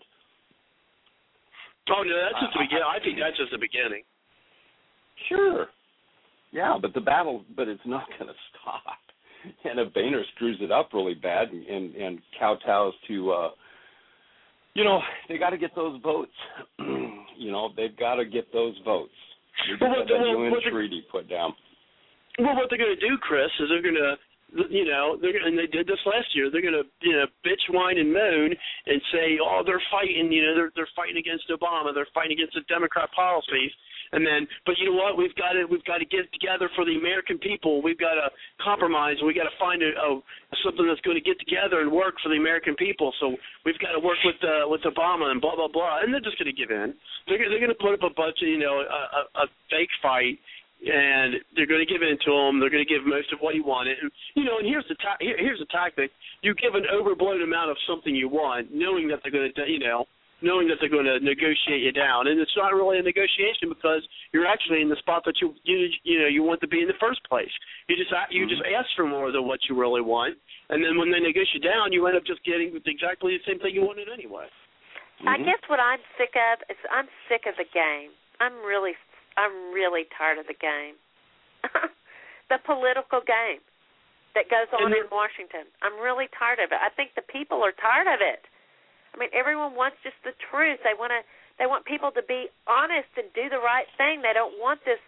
Oh no, that's just the beginning. I think that's just the beginning. Sure. Yeah, but the battle, but it's not going to stop. And if Boehner screws it up really bad and and, and kowtows to, uh, you know, they got to get those votes. you know, they've got to get those votes. They well, got that well, U N well, treaty put down. Well, what they're going to do, Chris, is they're going to, you know, they're and they did this last year. They're going to, you know, bitch, whine, and moan and say, oh, they're fighting, you know, they're they're fighting against Obama, they're fighting against the Democrat policies. And then, but you know what? We've got to we've got to get together for the American people. We've got to compromise. We got to find a, a something that's going to get together and work for the American people. So we've got to work with uh, with Obama and blah blah blah. And they're just going to give in. They're they're going to put up a bunch of, you know, a, a, a fake fight, and they're going to give in to him. They're going to give most of what he wanted. And, you know, and here's the ta- here, here's the tactic: you give an overblown amount of something you want, knowing that they're going to, you know. knowing that they're going to negotiate you down, and it's not really a negotiation because you're actually in the spot that you you you know you want to be in the first place. You just you mm-hmm. just ask for more than what you really want, and then when they negotiate down, you end up just getting exactly the same thing you wanted anyway. Mm-hmm. I guess what I'm sick of is I'm sick of the game. I'm really I'm really tired of the game, the political game that goes on in Washington. I'm really tired of it. I think the people are tired of it. I mean, everyone wants just the truth. They want to. They want people to be honest and do the right thing. They don't want this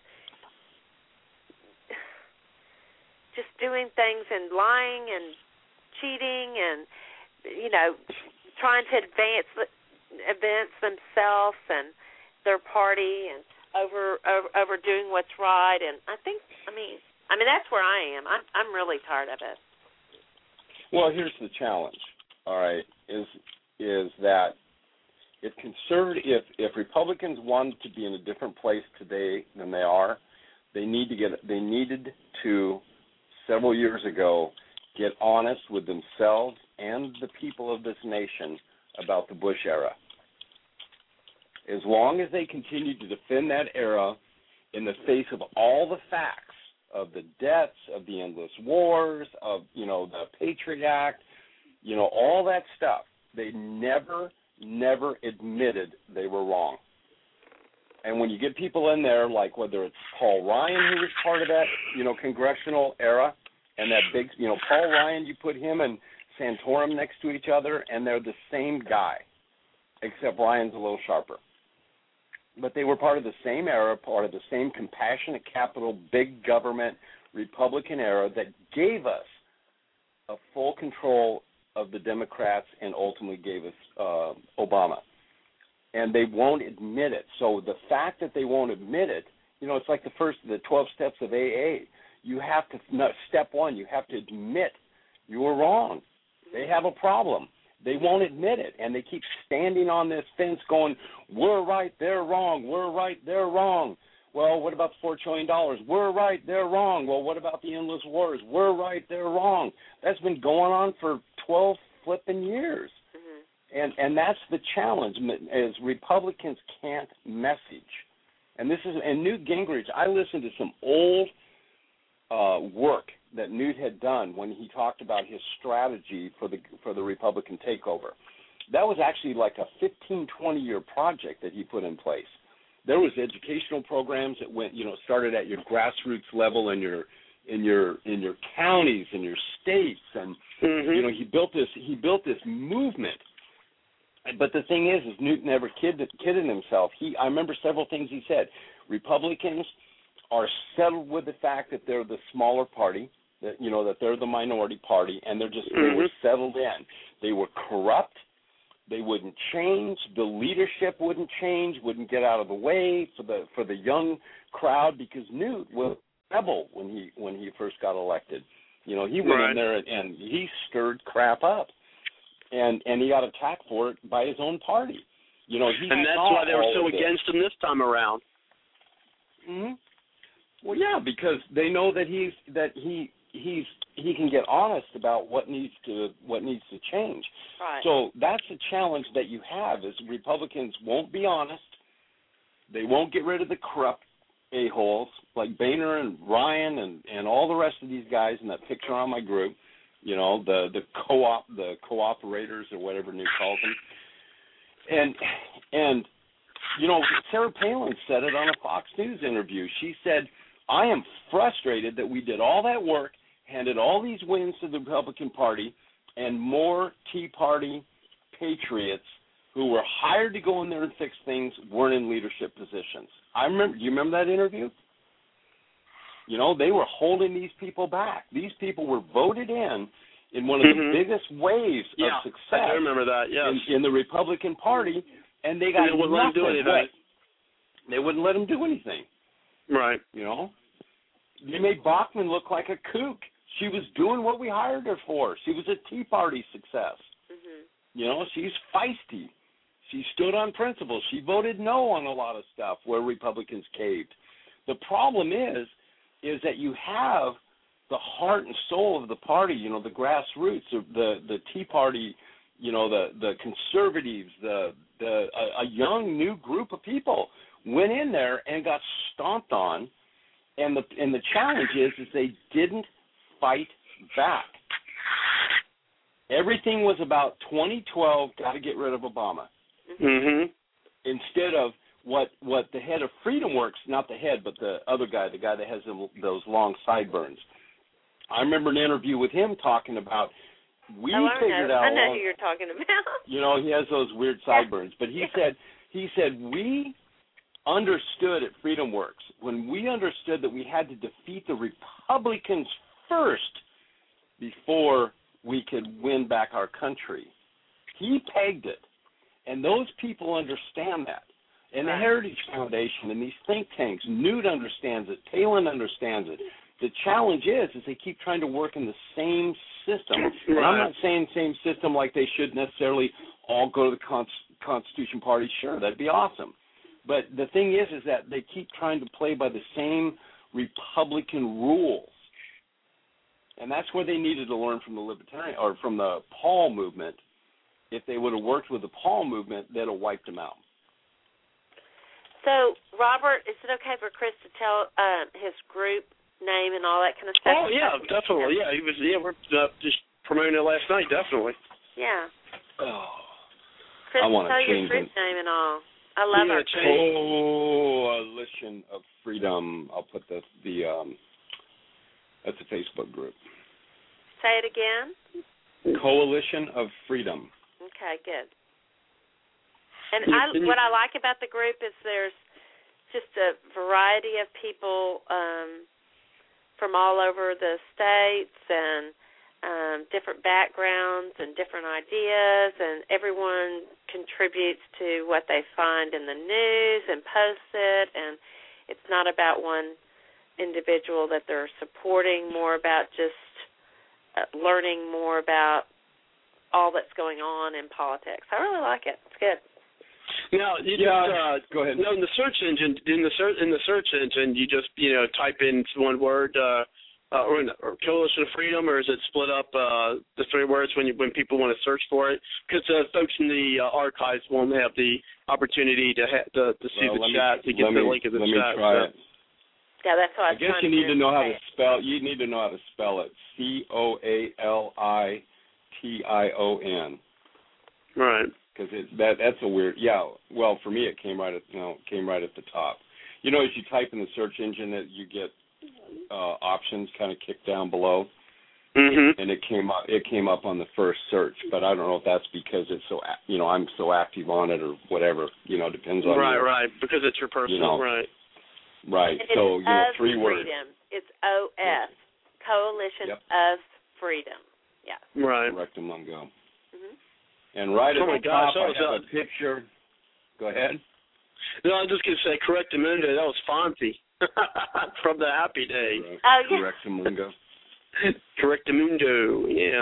just doing things and lying and cheating and, you know, trying to advance advance themselves and their party and over, over overdoing what's right. And I think, I mean, I mean that's where I am. I'm I'm really tired of it. Well, here's the challenge. All right, is. is that if conservative, if, if Republicans wanted to be in a different place today than they are, they need to get they needed to several years ago get honest with themselves and the people of this nation about the Bush era. As long as they continue to defend that era in the face of all the facts of the deaths, of the endless wars, of, you know, the Patriot Act, you know, all that stuff, they never, never admitted they were wrong. And when you get people in there, like whether it's Paul Ryan, who was part of that, you know, congressional era, and that big, you know, Paul Ryan, you put him and Santorum next to each other, and they're the same guy, except Ryan's a little sharper. But they were part of the same era, part of the same compassionate capital, big government, Republican era that gave us a full control of the Democrats and ultimately gave us uh, Obama. And they won't admit it. So the fact that they won't admit it, you know, it's like the first, the twelve steps of A A. You have to, no, step one, you have to admit you were wrong. They have a problem. They won't admit it. And they keep standing on this fence going, we're right, they're wrong, we're right, they're wrong. Well, what about the four trillion dollars? We're right, they're wrong. Well, what about the endless wars? We're right, they're wrong. That's been going on for twelve flipping years. Mm-hmm. And and that's the challenge, is Republicans can't message. And this is, and Newt Gingrich, I listened to some old uh, work that Newt had done when he talked about his strategy for the for the Republican takeover. That was actually like a fifteen, twenty-year project that he put in place. There was educational programs that went, you know, started at your grassroots level and your in your in your counties, in your states, and mm-hmm. you know he built this he built this movement. But the thing is, is Newt never kidded, kidded himself. He I remember several things he said. Republicans are settled with the fact that they're the smaller party, that you know that they're the minority party, and they're just mm-hmm. they were settled in. They were corrupt. They wouldn't change. The leadership wouldn't change. Wouldn't get out of the way for the for the young crowd, because Newt was a rebel when he when he first got elected. You know, he went right. in there and, and he stirred crap up, and and he got attacked for it by his own party. You know, he and that's why they were so against him this time around. Mm-hmm. Well, yeah, because they know that he's that he he's he can get honest about what needs to what needs to change. Right. So that's the challenge that you have, is Republicans won't be honest. They won't get rid of the corrupt a-holes like Boehner and Ryan and, and all the rest of these guys in that picture on my group. You know, the the co-op the cooperators or whatever Newt calls them. And and you know, Sarah Palin said it on a Fox News interview. She said, I am frustrated that we did all that work, handed all these wins to the Republican Party, and more Tea Party patriots who were hired to go in there and fix things weren't in leadership positions. I remember. Do you remember that interview? You know, they were holding these people back. These people were voted in in one of mm-hmm. the biggest waves yeah, of success I remember that, yes. in, in the Republican Party, and they got and they wouldn't let nothing. him do anything. They wouldn't let him do anything. Right. You know? They made Bachmann look like a kook. She was doing what we hired her for. She was a Tea Party success. Mm-hmm. You know, she's feisty. She stood on principle. She voted no on a lot of stuff where Republicans caved. The problem is, is that you have the heart and soul of the party, you know, the grassroots, the the Tea Party, you know, the, the conservatives, the the a, a young new group of people went in there and got stomped on, and the and the challenge is is they didn't fight back. Everything was about twenty twelve, got to get rid of Obama. Mm-hmm. Instead of what what the head of Freedom Works, not the head, but the other guy, the guy that has them, those long sideburns. I remember an interview with him talking about, we oh, I figured know. out. I know who you're talking about. You know, he has those weird sideburns. But he yeah. said, he said, we understood at Freedom Works, when we understood that we had to defeat the Republicans first before we could win back our country. He pegged it. And those people understand that. And the Heritage Foundation and these think tanks, Newt understands it, Palin understands it. The challenge is, is they keep trying to work in the same system. And I'm not saying same system like they should necessarily all go to the Con- Constitution Party. Sure, that'd be awesome. But the thing is, is that they keep trying to play by the same Republican rules. And that's where they needed to learn from the Libertarian, or from the Paul movement. If they would have worked with the Paul movement, they'd have wiped them out. So, Robert, is it okay for Chris to tell uh, his group name and all that kind of stuff? Oh, yeah, definitely. Yeah, he was. Yeah, we're uh, just promoting it last night, definitely. Yeah. Oh, Chris, I want to tell change your group it. name and all. I love yeah, our group. Coalition of Freedom. I'll put the, the um, that's a Facebook group. Say it again. Coalition of Freedom. Okay, good. And I, what I like about the group is there's just a variety of people um, from all over the states and um, different backgrounds and different ideas, and everyone contributes to what they find in the news and posts it, and it's not about one individual that they're supporting, more about just uh, learning more about all that's going on in politics. I really like it. It's good. Now, you yeah, just uh, go ahead. No, in the search engine, in the search in the search engine, you just you know type in one word, uh, uh, or, or Coalition of Freedom, or is it split up uh, the three words when you, when people want to search for it? Because uh, folks in the uh, archives won't have the opportunity to ha- to, to see well, the me, chat to get the me, link in the let chat. Me try so. it. Yeah, that's what I was I guess trying you need to to know how to say. spell. You need to know how to spell it. C O A L I T I O N. Right. Because that that's a weird. Yeah. Well, for me, it came right at you know came right at the top. You know, as you type in the search engine, that you get uh, options kind of kicked down below, mm-hmm. and it came up. It came up on the first search, but I don't know if that's because it's so you know I'm so active on it or whatever. You know, depends on right, your, right, because it's your personal, you know, right, right. And so it's you know, of three words. freedom. It's O F, Coalition Yep. of Freedom. Yeah. right. Correctamundo. Mm-hmm. And right Oh at my the gosh, top, that I was have a- a picture. Go ahead. No, I was just going to say, Correctamundo, that was Fonzie from the Happy Days. Oh, yeah. Correctamundo. Correctamundo, yeah.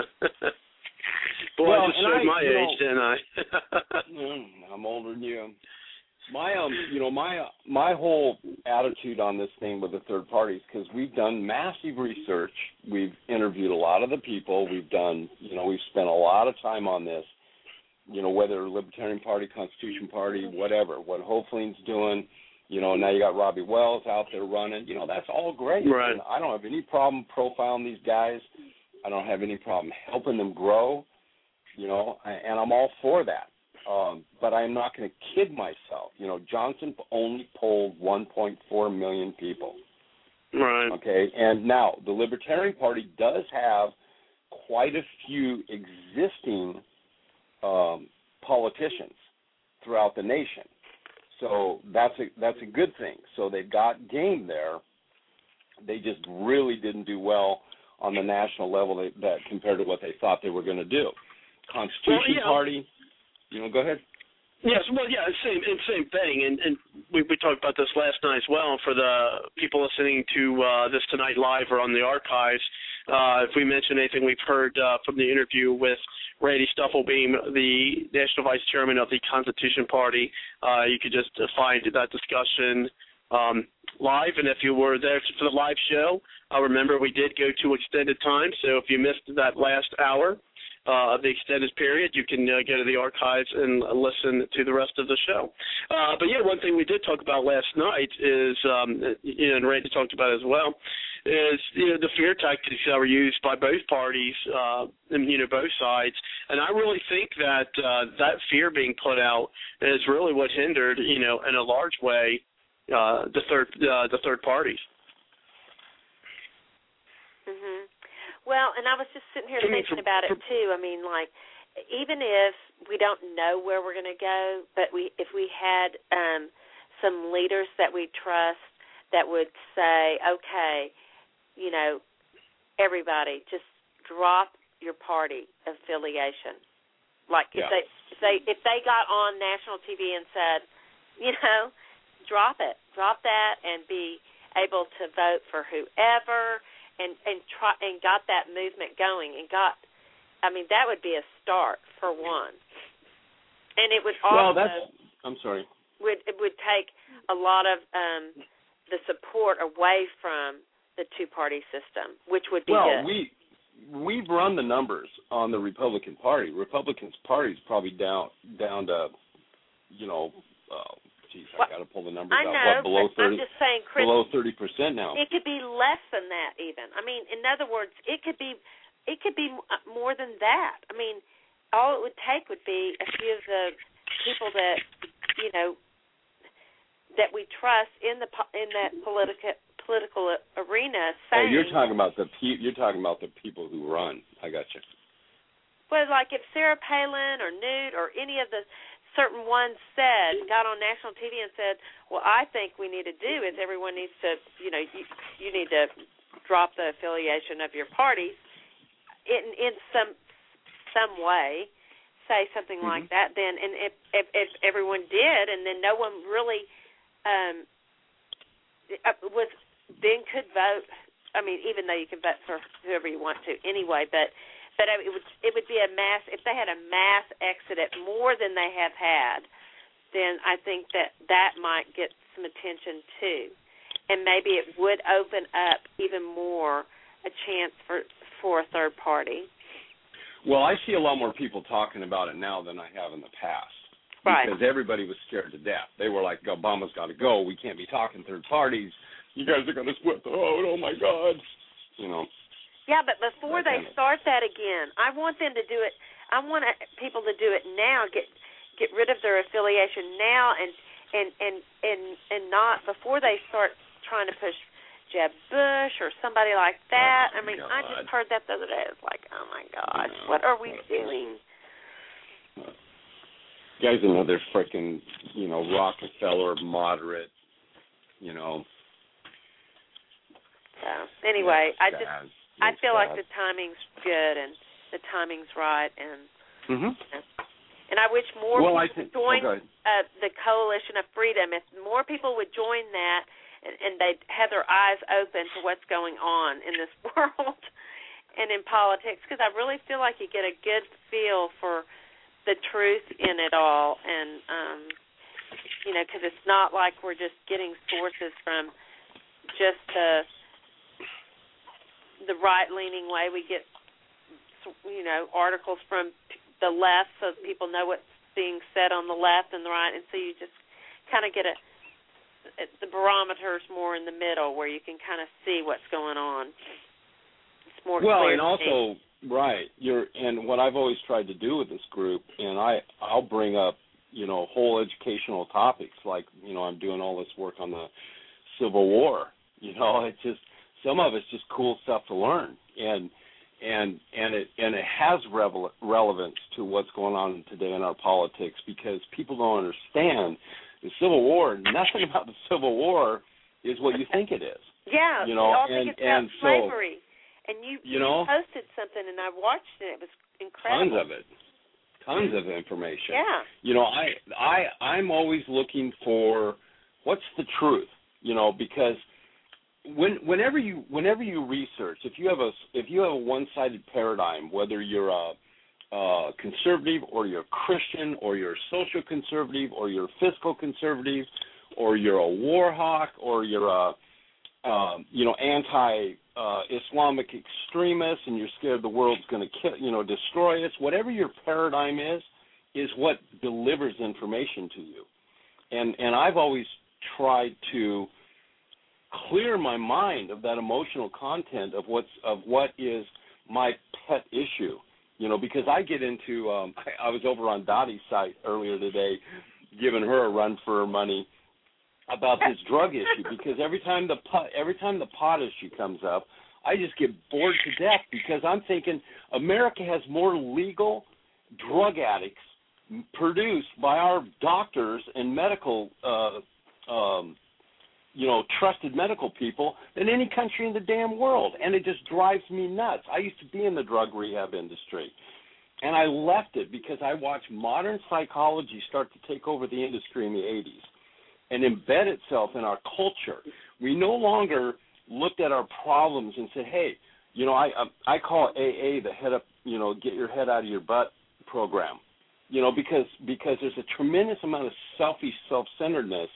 Boy, Well, I just and showed I, my you know- age, didn't I? Mm, I'm older than you. My um, you know, my my whole attitude on this thing with the third parties, because we've done massive research, we've interviewed a lot of the people, we've done, you know, we've spent a lot of time on this. You know, whether Libertarian Party, Constitution Party, whatever, what Hoefling's doing. You know, now you got Robbie Wells out there running. You know, that's all great. Right. And I don't have any problem profiling these guys. I don't have any problem helping them grow. You know, and I'm all for that. Um, but I'm not going to kid myself. You know, Johnson only polled one point four million people. Right. Okay, and now the Libertarian Party does have quite a few existing um, politicians throughout the nation. So that's a that's a good thing. So they've got game there. They just really didn't do well on the national level that, that compared to what they thought they were going to do. Constitution Well, yeah. Party, you know, go ahead. Yes, well, yeah, same, and same thing, and, and we, we talked about this last night as well. For the people listening to uh, this tonight live or on the archives, uh, if we mention anything we've heard uh, from the interview with Randy Stufflebeam, the National Vice Chairman of the Constitution Party, uh, you could just uh, find that discussion um, live. And if you were there for the live show, uh, remember we did go to extended time, so if you missed that last hour Uh, of the extended period, you can uh, go to the archives and uh, listen to the rest of the show. Uh, but yeah, one thing we did talk about last night is, um, you know, and Randy talked about it as well, is you know the fear tactics that were used by both parties, uh, and you know both sides. And I really think that uh, that fear being put out is really what hindered, you know, in a large way, uh, the third uh, the third parties. Mhm. Well, and I was just sitting here I mean, thinking for- about it for- too. I mean, like, even if we don't know where we're going to go, but we if we had um, some leaders that we trust that would say, okay, you know, everybody, just drop your party affiliation. Like if Yeah. they if they if they got on national T V and said, you know, drop it, drop that, and be able to vote for whoever. And and try and got that movement going and got, I mean that would be a start for one, and it would also Well, that's. I'm sorry. would it would take a lot of um, the support away from the two party system, which would be Well, good. we we've run the numbers on the Republican Party. Republican Party is probably down down to, you know, uh, geez, Well, I got to pull the numbers I out. know, What, below but thirty? I'm just saying, Chris, below thirty percent now. it could be less than that even. I mean, in other words, it could be it could be more than that. I mean, all it would take would be a few of the people that, you know, that we trust in the in that political political arena saying. Oh, you're talking about the pe- you're talking about the people who run. I got you. Well, like if Sarah Palin or Newt or any of the certain ones said, got on national T V and said, well, I think we need to do is everyone needs to, you know, you, you need to drop the affiliation of your parties in in some some way, say something Mm-hmm. like that. Then, and if, if if everyone did, and then no one really um, was then could vote. I mean, even though you can vote for whoever you want to anyway, but. But it would it would be a mass if they had a mass exodus more than they have had, then I think that that might get some attention too, and maybe it would open up even more a chance for for a third party. Well, I see a lot more people talking about it now than I have in the past. Right. Because everybody was scared to death. They were like, Obama's got to go. We can't be talking third parties. You guys are going to split the vote. Oh, my God. You know. Yeah, but before they start that again, I want them to do it. I want people to do it now. Get get rid of their affiliation now, and and and and and not before they start trying to push, Jeb Bush or somebody like that. Oh, I mean, God. I just heard that the other day. It's like, oh, my gosh, No. what are we doing? Guy's another freaking, you know, Rockefeller moderate, you know. So, anyway, I That's just, sad. I That's feel like sad. the timing's good and the timing's right. And Mm-hmm. and I wish more well, people I think, would join oh, uh, the Coalition of Freedom. If more people would join that and, and they'd have their eyes open to what's going on in this world and in politics, because I really feel like you get a good feel for the truth in it all. And, um, you know, because it's not like we're just getting sources from just the, the right-leaning way. We get, you know, articles from the left so people know what's being said on the left and the right, and so you just kind of get a the barometer's more in the middle where you can kind of see what's going on. It's more well, clear and to also, me. right, you're, and what I've always tried to do with this group, and I, I'll bring up, you know, whole educational topics, like, you know, I'm doing all this work on the Civil War. You know, it's just, some of it's just cool stuff to learn, and and and it and it has revel- relevance to what's going on today in our politics, because people don't understand the Civil War. Nothing about the Civil War is what you think it is. Yeah, you know, they all and think it's about and slavery. so, and you, you know, you posted something, and I watched it. It was incredible. Tons of it. Tons of information. Yeah. You know, I I I'm always looking for what's the truth. You know, because when whenever you whenever you research, if you have a if you have a one-sided paradigm, whether you're a, a conservative or you're a Christian or you're a social conservative or you're a fiscal conservative or you're a war hawk or you're a um, you know anti uh, Islamic extremist and you're scared the world's going to kill you know destroy us, whatever your paradigm is, is what delivers information to you. And and I've always tried to clear my mind of that emotional content of what's of what is my pet issue, you know, because I get into. Um, I, I was over on Dottie's site earlier today, giving her a run for her money about this drug issue, because every time the pot, every time the pot issue comes up, I just get bored to death, because I'm thinking America has more legal drug addicts produced by our doctors and medical. Uh, um, you know, trusted medical people than any country in the damn world. And it just drives me nuts. I used to be in the drug rehab industry, and I left it because I watched modern psychology start to take over the industry in the eighties and embed itself in our culture. We no longer looked at our problems and said, hey, you know, I I call A A the head up, you know, get your head out of your butt program, you know, because because there's a tremendous amount of selfish self-centeredness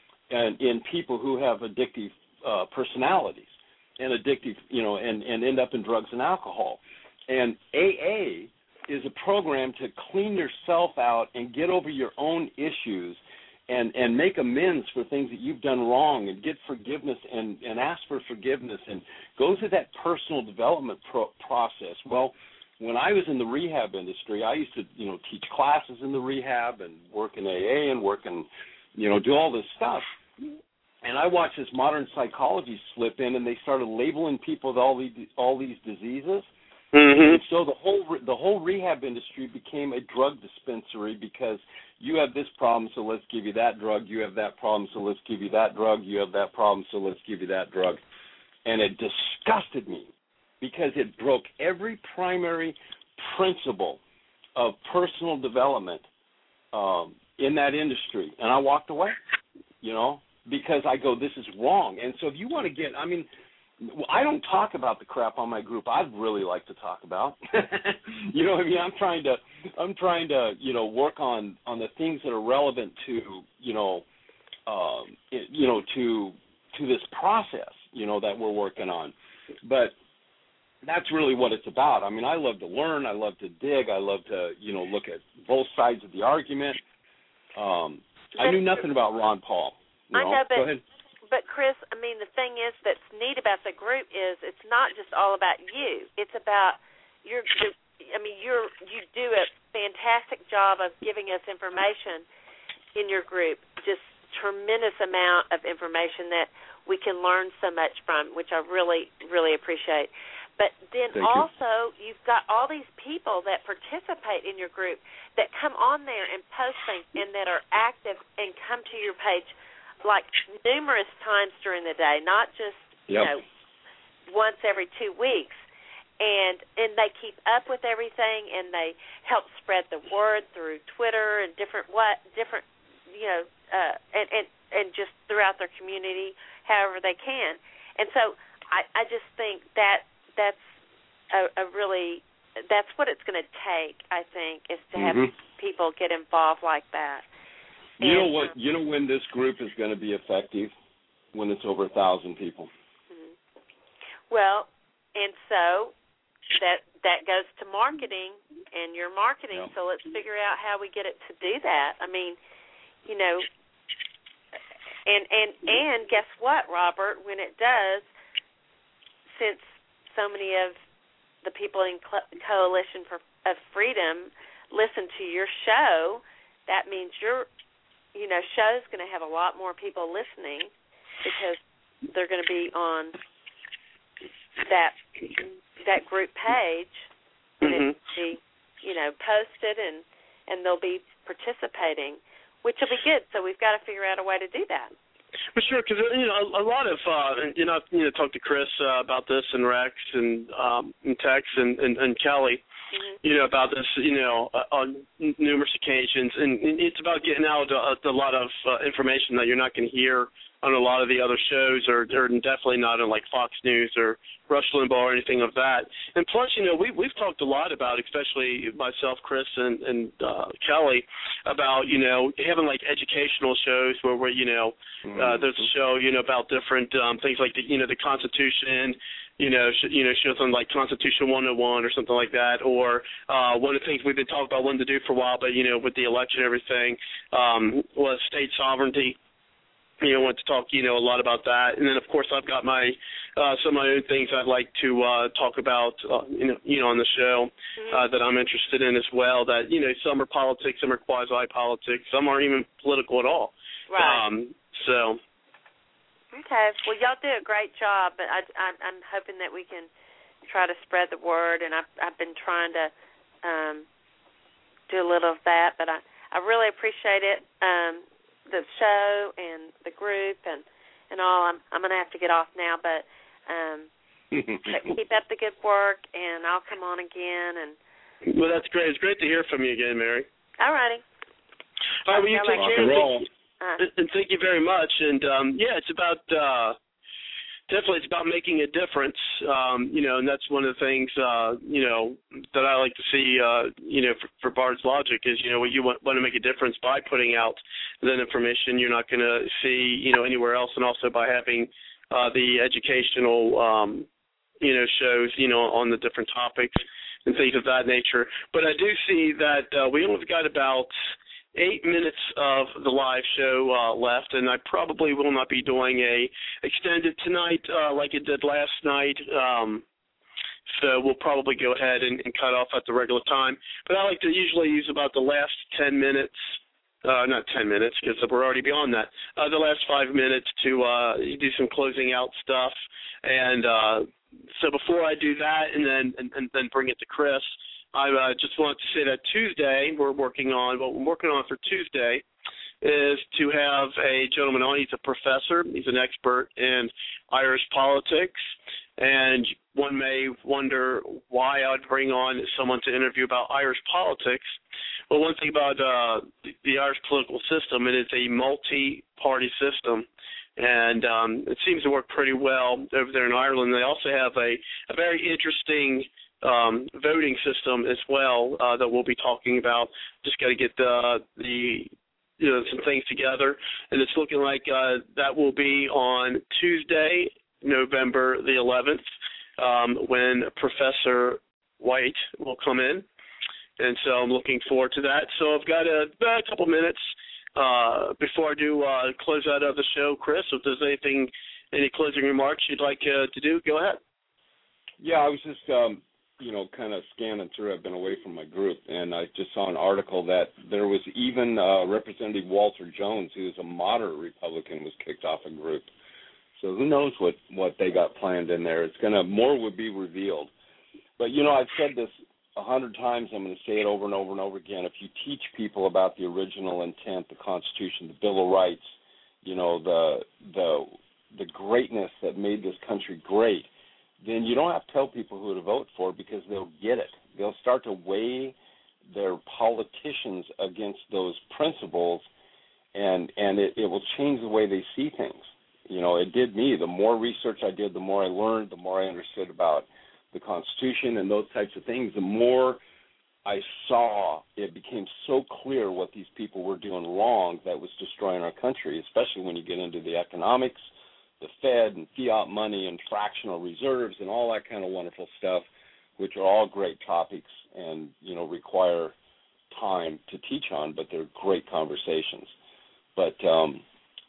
and in people who have addictive uh, personalities and addictive, you know, and, and end up in drugs and alcohol. And A A is a program to clean yourself out and get over your own issues and, and make amends for things that you've done wrong and get forgiveness and, and ask for forgiveness and go through that personal development pro- process. Well, when I was in the rehab industry, I used to, you know, teach classes in the rehab and work in A A and work in, you know, do all this stuff. And I watched this modern psychology slip in, and they started labeling people with all these all these diseases. Mm-hmm. And so the whole the whole rehab industry became a drug dispensary, because you have this problem, so let's give you that drug. You have that problem, so let's give you that drug. You have that problem, so let's give you that drug. And it disgusted me, because it broke every primary principle of personal development um, in that industry. And I walked away, you know, because I go, this is wrong. And so if you want to get, I mean, I don't talk about the crap on my group I'd really like to talk about. You know what I mean? I'm trying to, I'm trying to, you know, work on, on the things that are relevant to, you know, um, it, you know, to, to this process, you know, that we're working on. But that's really what it's about. I mean, I love to learn. I love to dig. I love to, you know, look at both sides of the argument. Um, I knew nothing about Ron Paul. You know? I know, but, Go ahead. but Chris, I mean, the thing is that's neat about the group is it's not just all about you. It's about your. I mean, you're you do a fantastic job of giving us information in your group. Just tremendous amount of information that we can learn so much from, which I really, really appreciate. But then Thank also you. you've got all these people that participate in your group that come on there and post things and that are active and come to your page like numerous times during the day, not just, you yep. know, once every two weeks. And and they keep up with everything, and they help spread the word through Twitter and different what different you know uh, and, and and just throughout their community, however they can. And so I, I just think that that's a, a really that's what it's going to take. I think is to have mm-hmm. people get involved like that. You and, know what? You know when this group is going to be effective? When it's over a thousand people. Mm-hmm. Well, and so. That that goes to marketing and your marketing. Yep. So let's figure out how we get it to do that. I mean, you know, and and and guess what, Robert? When it does, since so many of the people in Coalition for of Freedom listen to your show, that means your you know show's going to have a lot more people listening because they're going to be on that. that group page, and mm-hmm. it'll be, you know, posted, and, and they'll be participating, which will be good. So we've got to figure out a way to do that. For sure, because you know a, a lot of uh, you know you know talked to Chris uh, about this and Rex and um, and Tex and, and, and Kelly, mm-hmm. you know about this you know uh, on numerous occasions, and, and it's about getting out a, a lot of uh, information that you're not going to hear on a lot of the other shows, or, or definitely not on like Fox News or Rush Limbaugh or anything of that. And plus, you know, we, we've talked a lot about, especially myself, Chris, and, and uh, Kelly, about, you know, having like educational shows where, where you know, mm-hmm. uh, there's a show, you know, about different um, things like, the, you know, the Constitution, you know, sh- you know, shows on like Constitution one oh one or something like that, or uh, one of the things we've been talking about wanting to do for a while, but, you know, with the election and everything, um, was state sovereignty. You know, want to talk, you know, a lot about that. And then, of course, I've got my uh, some of my own things I'd like to uh, talk about, uh, you know, you know, on the show uh, that I'm interested in as well. That, you know, some are politics, some are quasi-politics, some aren't even political at all. Right. Um, so. Okay. Well, y'all do a great job, but I, I, I'm hoping that we can try to spread the word, and I've, I've been trying to um, do a little of that, but I, I really appreciate it. Um, the show and the group and, and all. I'm I'm going to have to get off now, but, um, but keep up the good work, and I'll come on again. And well, that's great. It's great to hear from you again, Mary. All righty. All right, well, you take care. And, uh, and thank you very much. And, um, yeah, it's about uh, definitely it's about making a difference, um, you know, and that's one of the things, uh, you know, that I like to see, uh, you know, for, for Bard's Logic is, you know, you want, want to make a difference by putting out that information you're not going to see, you know, anywhere else, and also by having uh, the educational, um, you know, shows, you know, on the different topics and things of that nature. But I do see that uh, we only got about eight minutes of the live show uh, left, and I probably will not be doing a extended tonight uh, like it did last night. Um, so we'll probably go ahead and, and cut off at the regular time. But I like to usually use about the last ten minutes, uh, not ten minutes because we're already beyond that, uh, the last five minutes to uh, do some closing out stuff. And uh, so before I do that and then and, and then bring it to Chris, I uh, just want to say that Tuesday we're working on, what we're working on for Tuesday is to have a gentleman on. He's a professor. He's an expert in Irish politics. And one may wonder why I'd bring on someone to interview about Irish politics. Well, one thing about uh, the, the Irish political system, it is a multi-party system. And um, it seems to work pretty well over there in Ireland. They also have a, a very interesting Um, voting system as well uh, that we'll be talking about. Just got to get the, the you know some things together, and it's looking like uh, that will be on Tuesday, November the eleventh, um, when Professor White will come in, and so I'm looking forward to that. So I've got a, a couple minutes uh, before I do uh, close out of the show. Chris, if there's anything, any closing remarks you'd like uh, to do, go ahead. Yeah, I was just um, you know, kind of scanning through. I've been away from my group, and I just saw an article that there was even uh, Representative Walter Jones, who is a moderate Republican, was kicked off a group So who knows what, what they got planned in there. It's gonna more would be revealed. But you know, I've said this a hundred times. I'm going to say it over and over and over again. If you teach people about the original intent, the Constitution, the Bill of Rights, you know, the the the greatness that made this country great, then you don't have to tell people who to vote for because they'll get it. They'll start to weigh their politicians against those principles, and and it, it will change the way they see things. You know, it did me. The more research I did, the more I learned, the more I understood about the Constitution and those types of things, the more I saw it became so clear what these people were doing wrong that was destroying our country, especially when you get into the economics, the Fed and fiat money and fractional reserves and all that kind of wonderful stuff, which are all great topics and, you know, require time to teach on, but they're great conversations. But um,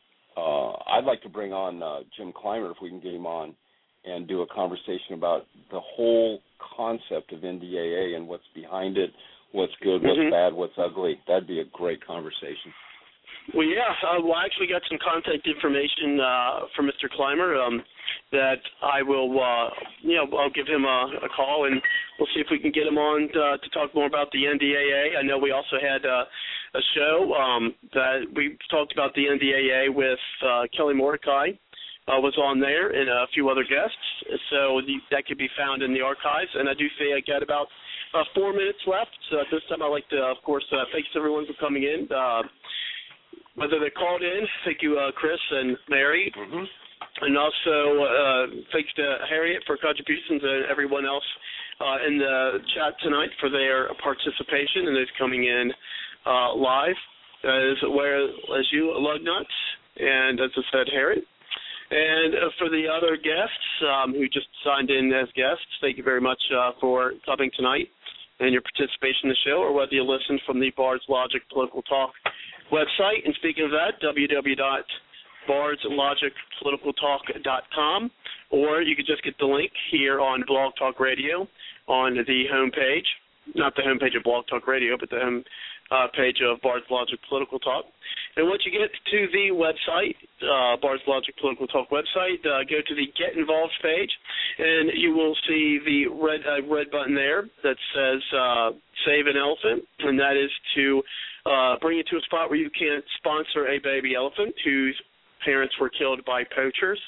uh, I'd like to bring on uh, Jim Clymer, if we can get him on, and do a conversation about the whole concept of N D A A and what's behind it, what's good, what's mm-hmm. bad, what's ugly. That'd be a great conversation. Well, yeah, uh, well, I actually got some contact information uh, from Mister Clymer um, that I will, uh, you know, I'll give him a, a call and we'll see if we can get him on to, to talk more about the N D A A. I know we also had uh, a show um, that we talked about the N D A A with uh, Kelly Mordecai. Uh, was on there and a few other guests, so the, that could be found in the archives. And I do say I got about uh, four minutes left. So at this time, I'd like to, of course, uh, thanks everyone for coming in. Uh, whether they called in, thank you, uh, Chris and Mary, mm-hmm. and also uh, thanks to Harriet for contributions and everyone else uh, in the chat tonight for their participation and those coming in uh, live. As well as you, Lugnuts, and as I said, Harriet. And uh, for the other guests um, who just signed in as guests, thank you very much uh, for coming tonight and your participation in the show, or whether you listen from the Bards Logic Political Talk website. And speaking of that, w w w dot bards logic political talk dot com, or you could just get the link here on Blog Talk Radio on the homepage, not the homepage of Blog Talk Radio, but the home uh, page of Bards Logic Political Talk. And once you get to the website, uh, Bards Logic Political Talk website, uh, go to the Get Involved page, and you will see the red uh, red button there that says uh, Save an Elephant, and that is to uh, bring you to a spot where you can sponsor a baby elephant whose parents were killed by poachers.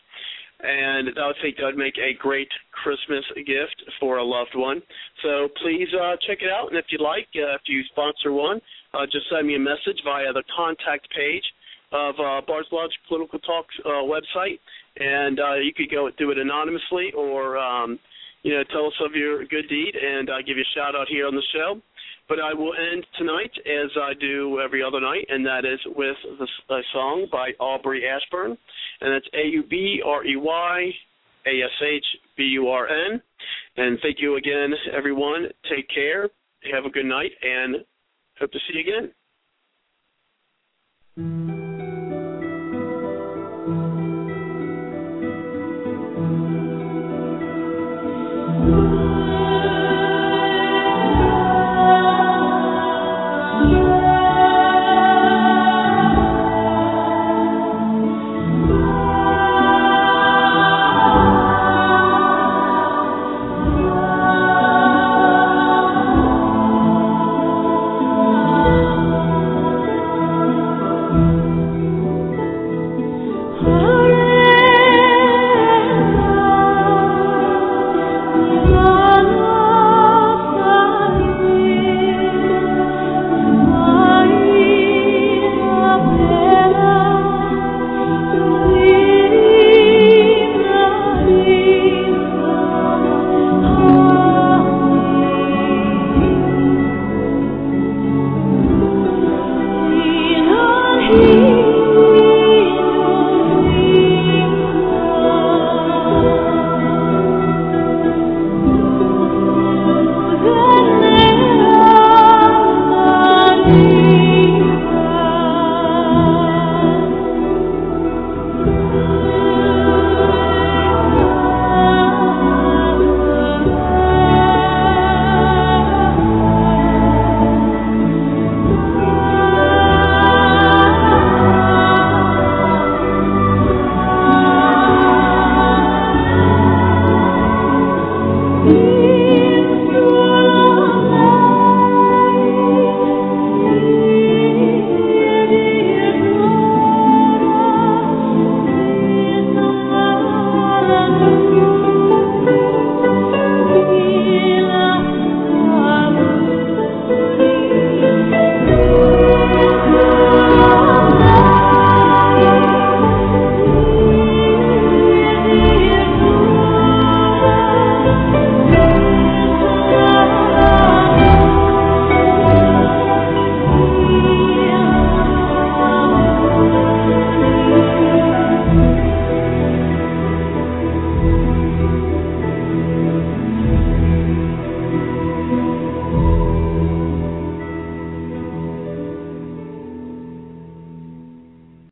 And I would think that would make a great Christmas gift for a loved one. So please uh, check it out, and if you'd like, uh, if you sponsor one, uh, just send me a message via the contact page of uh, Bards Logic Political Talk's uh, website, and uh, you could go do it anonymously or, um, you know, tell us of your good deed, and I'll give you a shout-out here on the show. But I will end tonight, as I do every other night, and that is with the, a song by Aubrey Ashburn, and that's A U B R E Y A S H B U R N. And thank you again, everyone. Take care. Have a good night, and hope to see you again.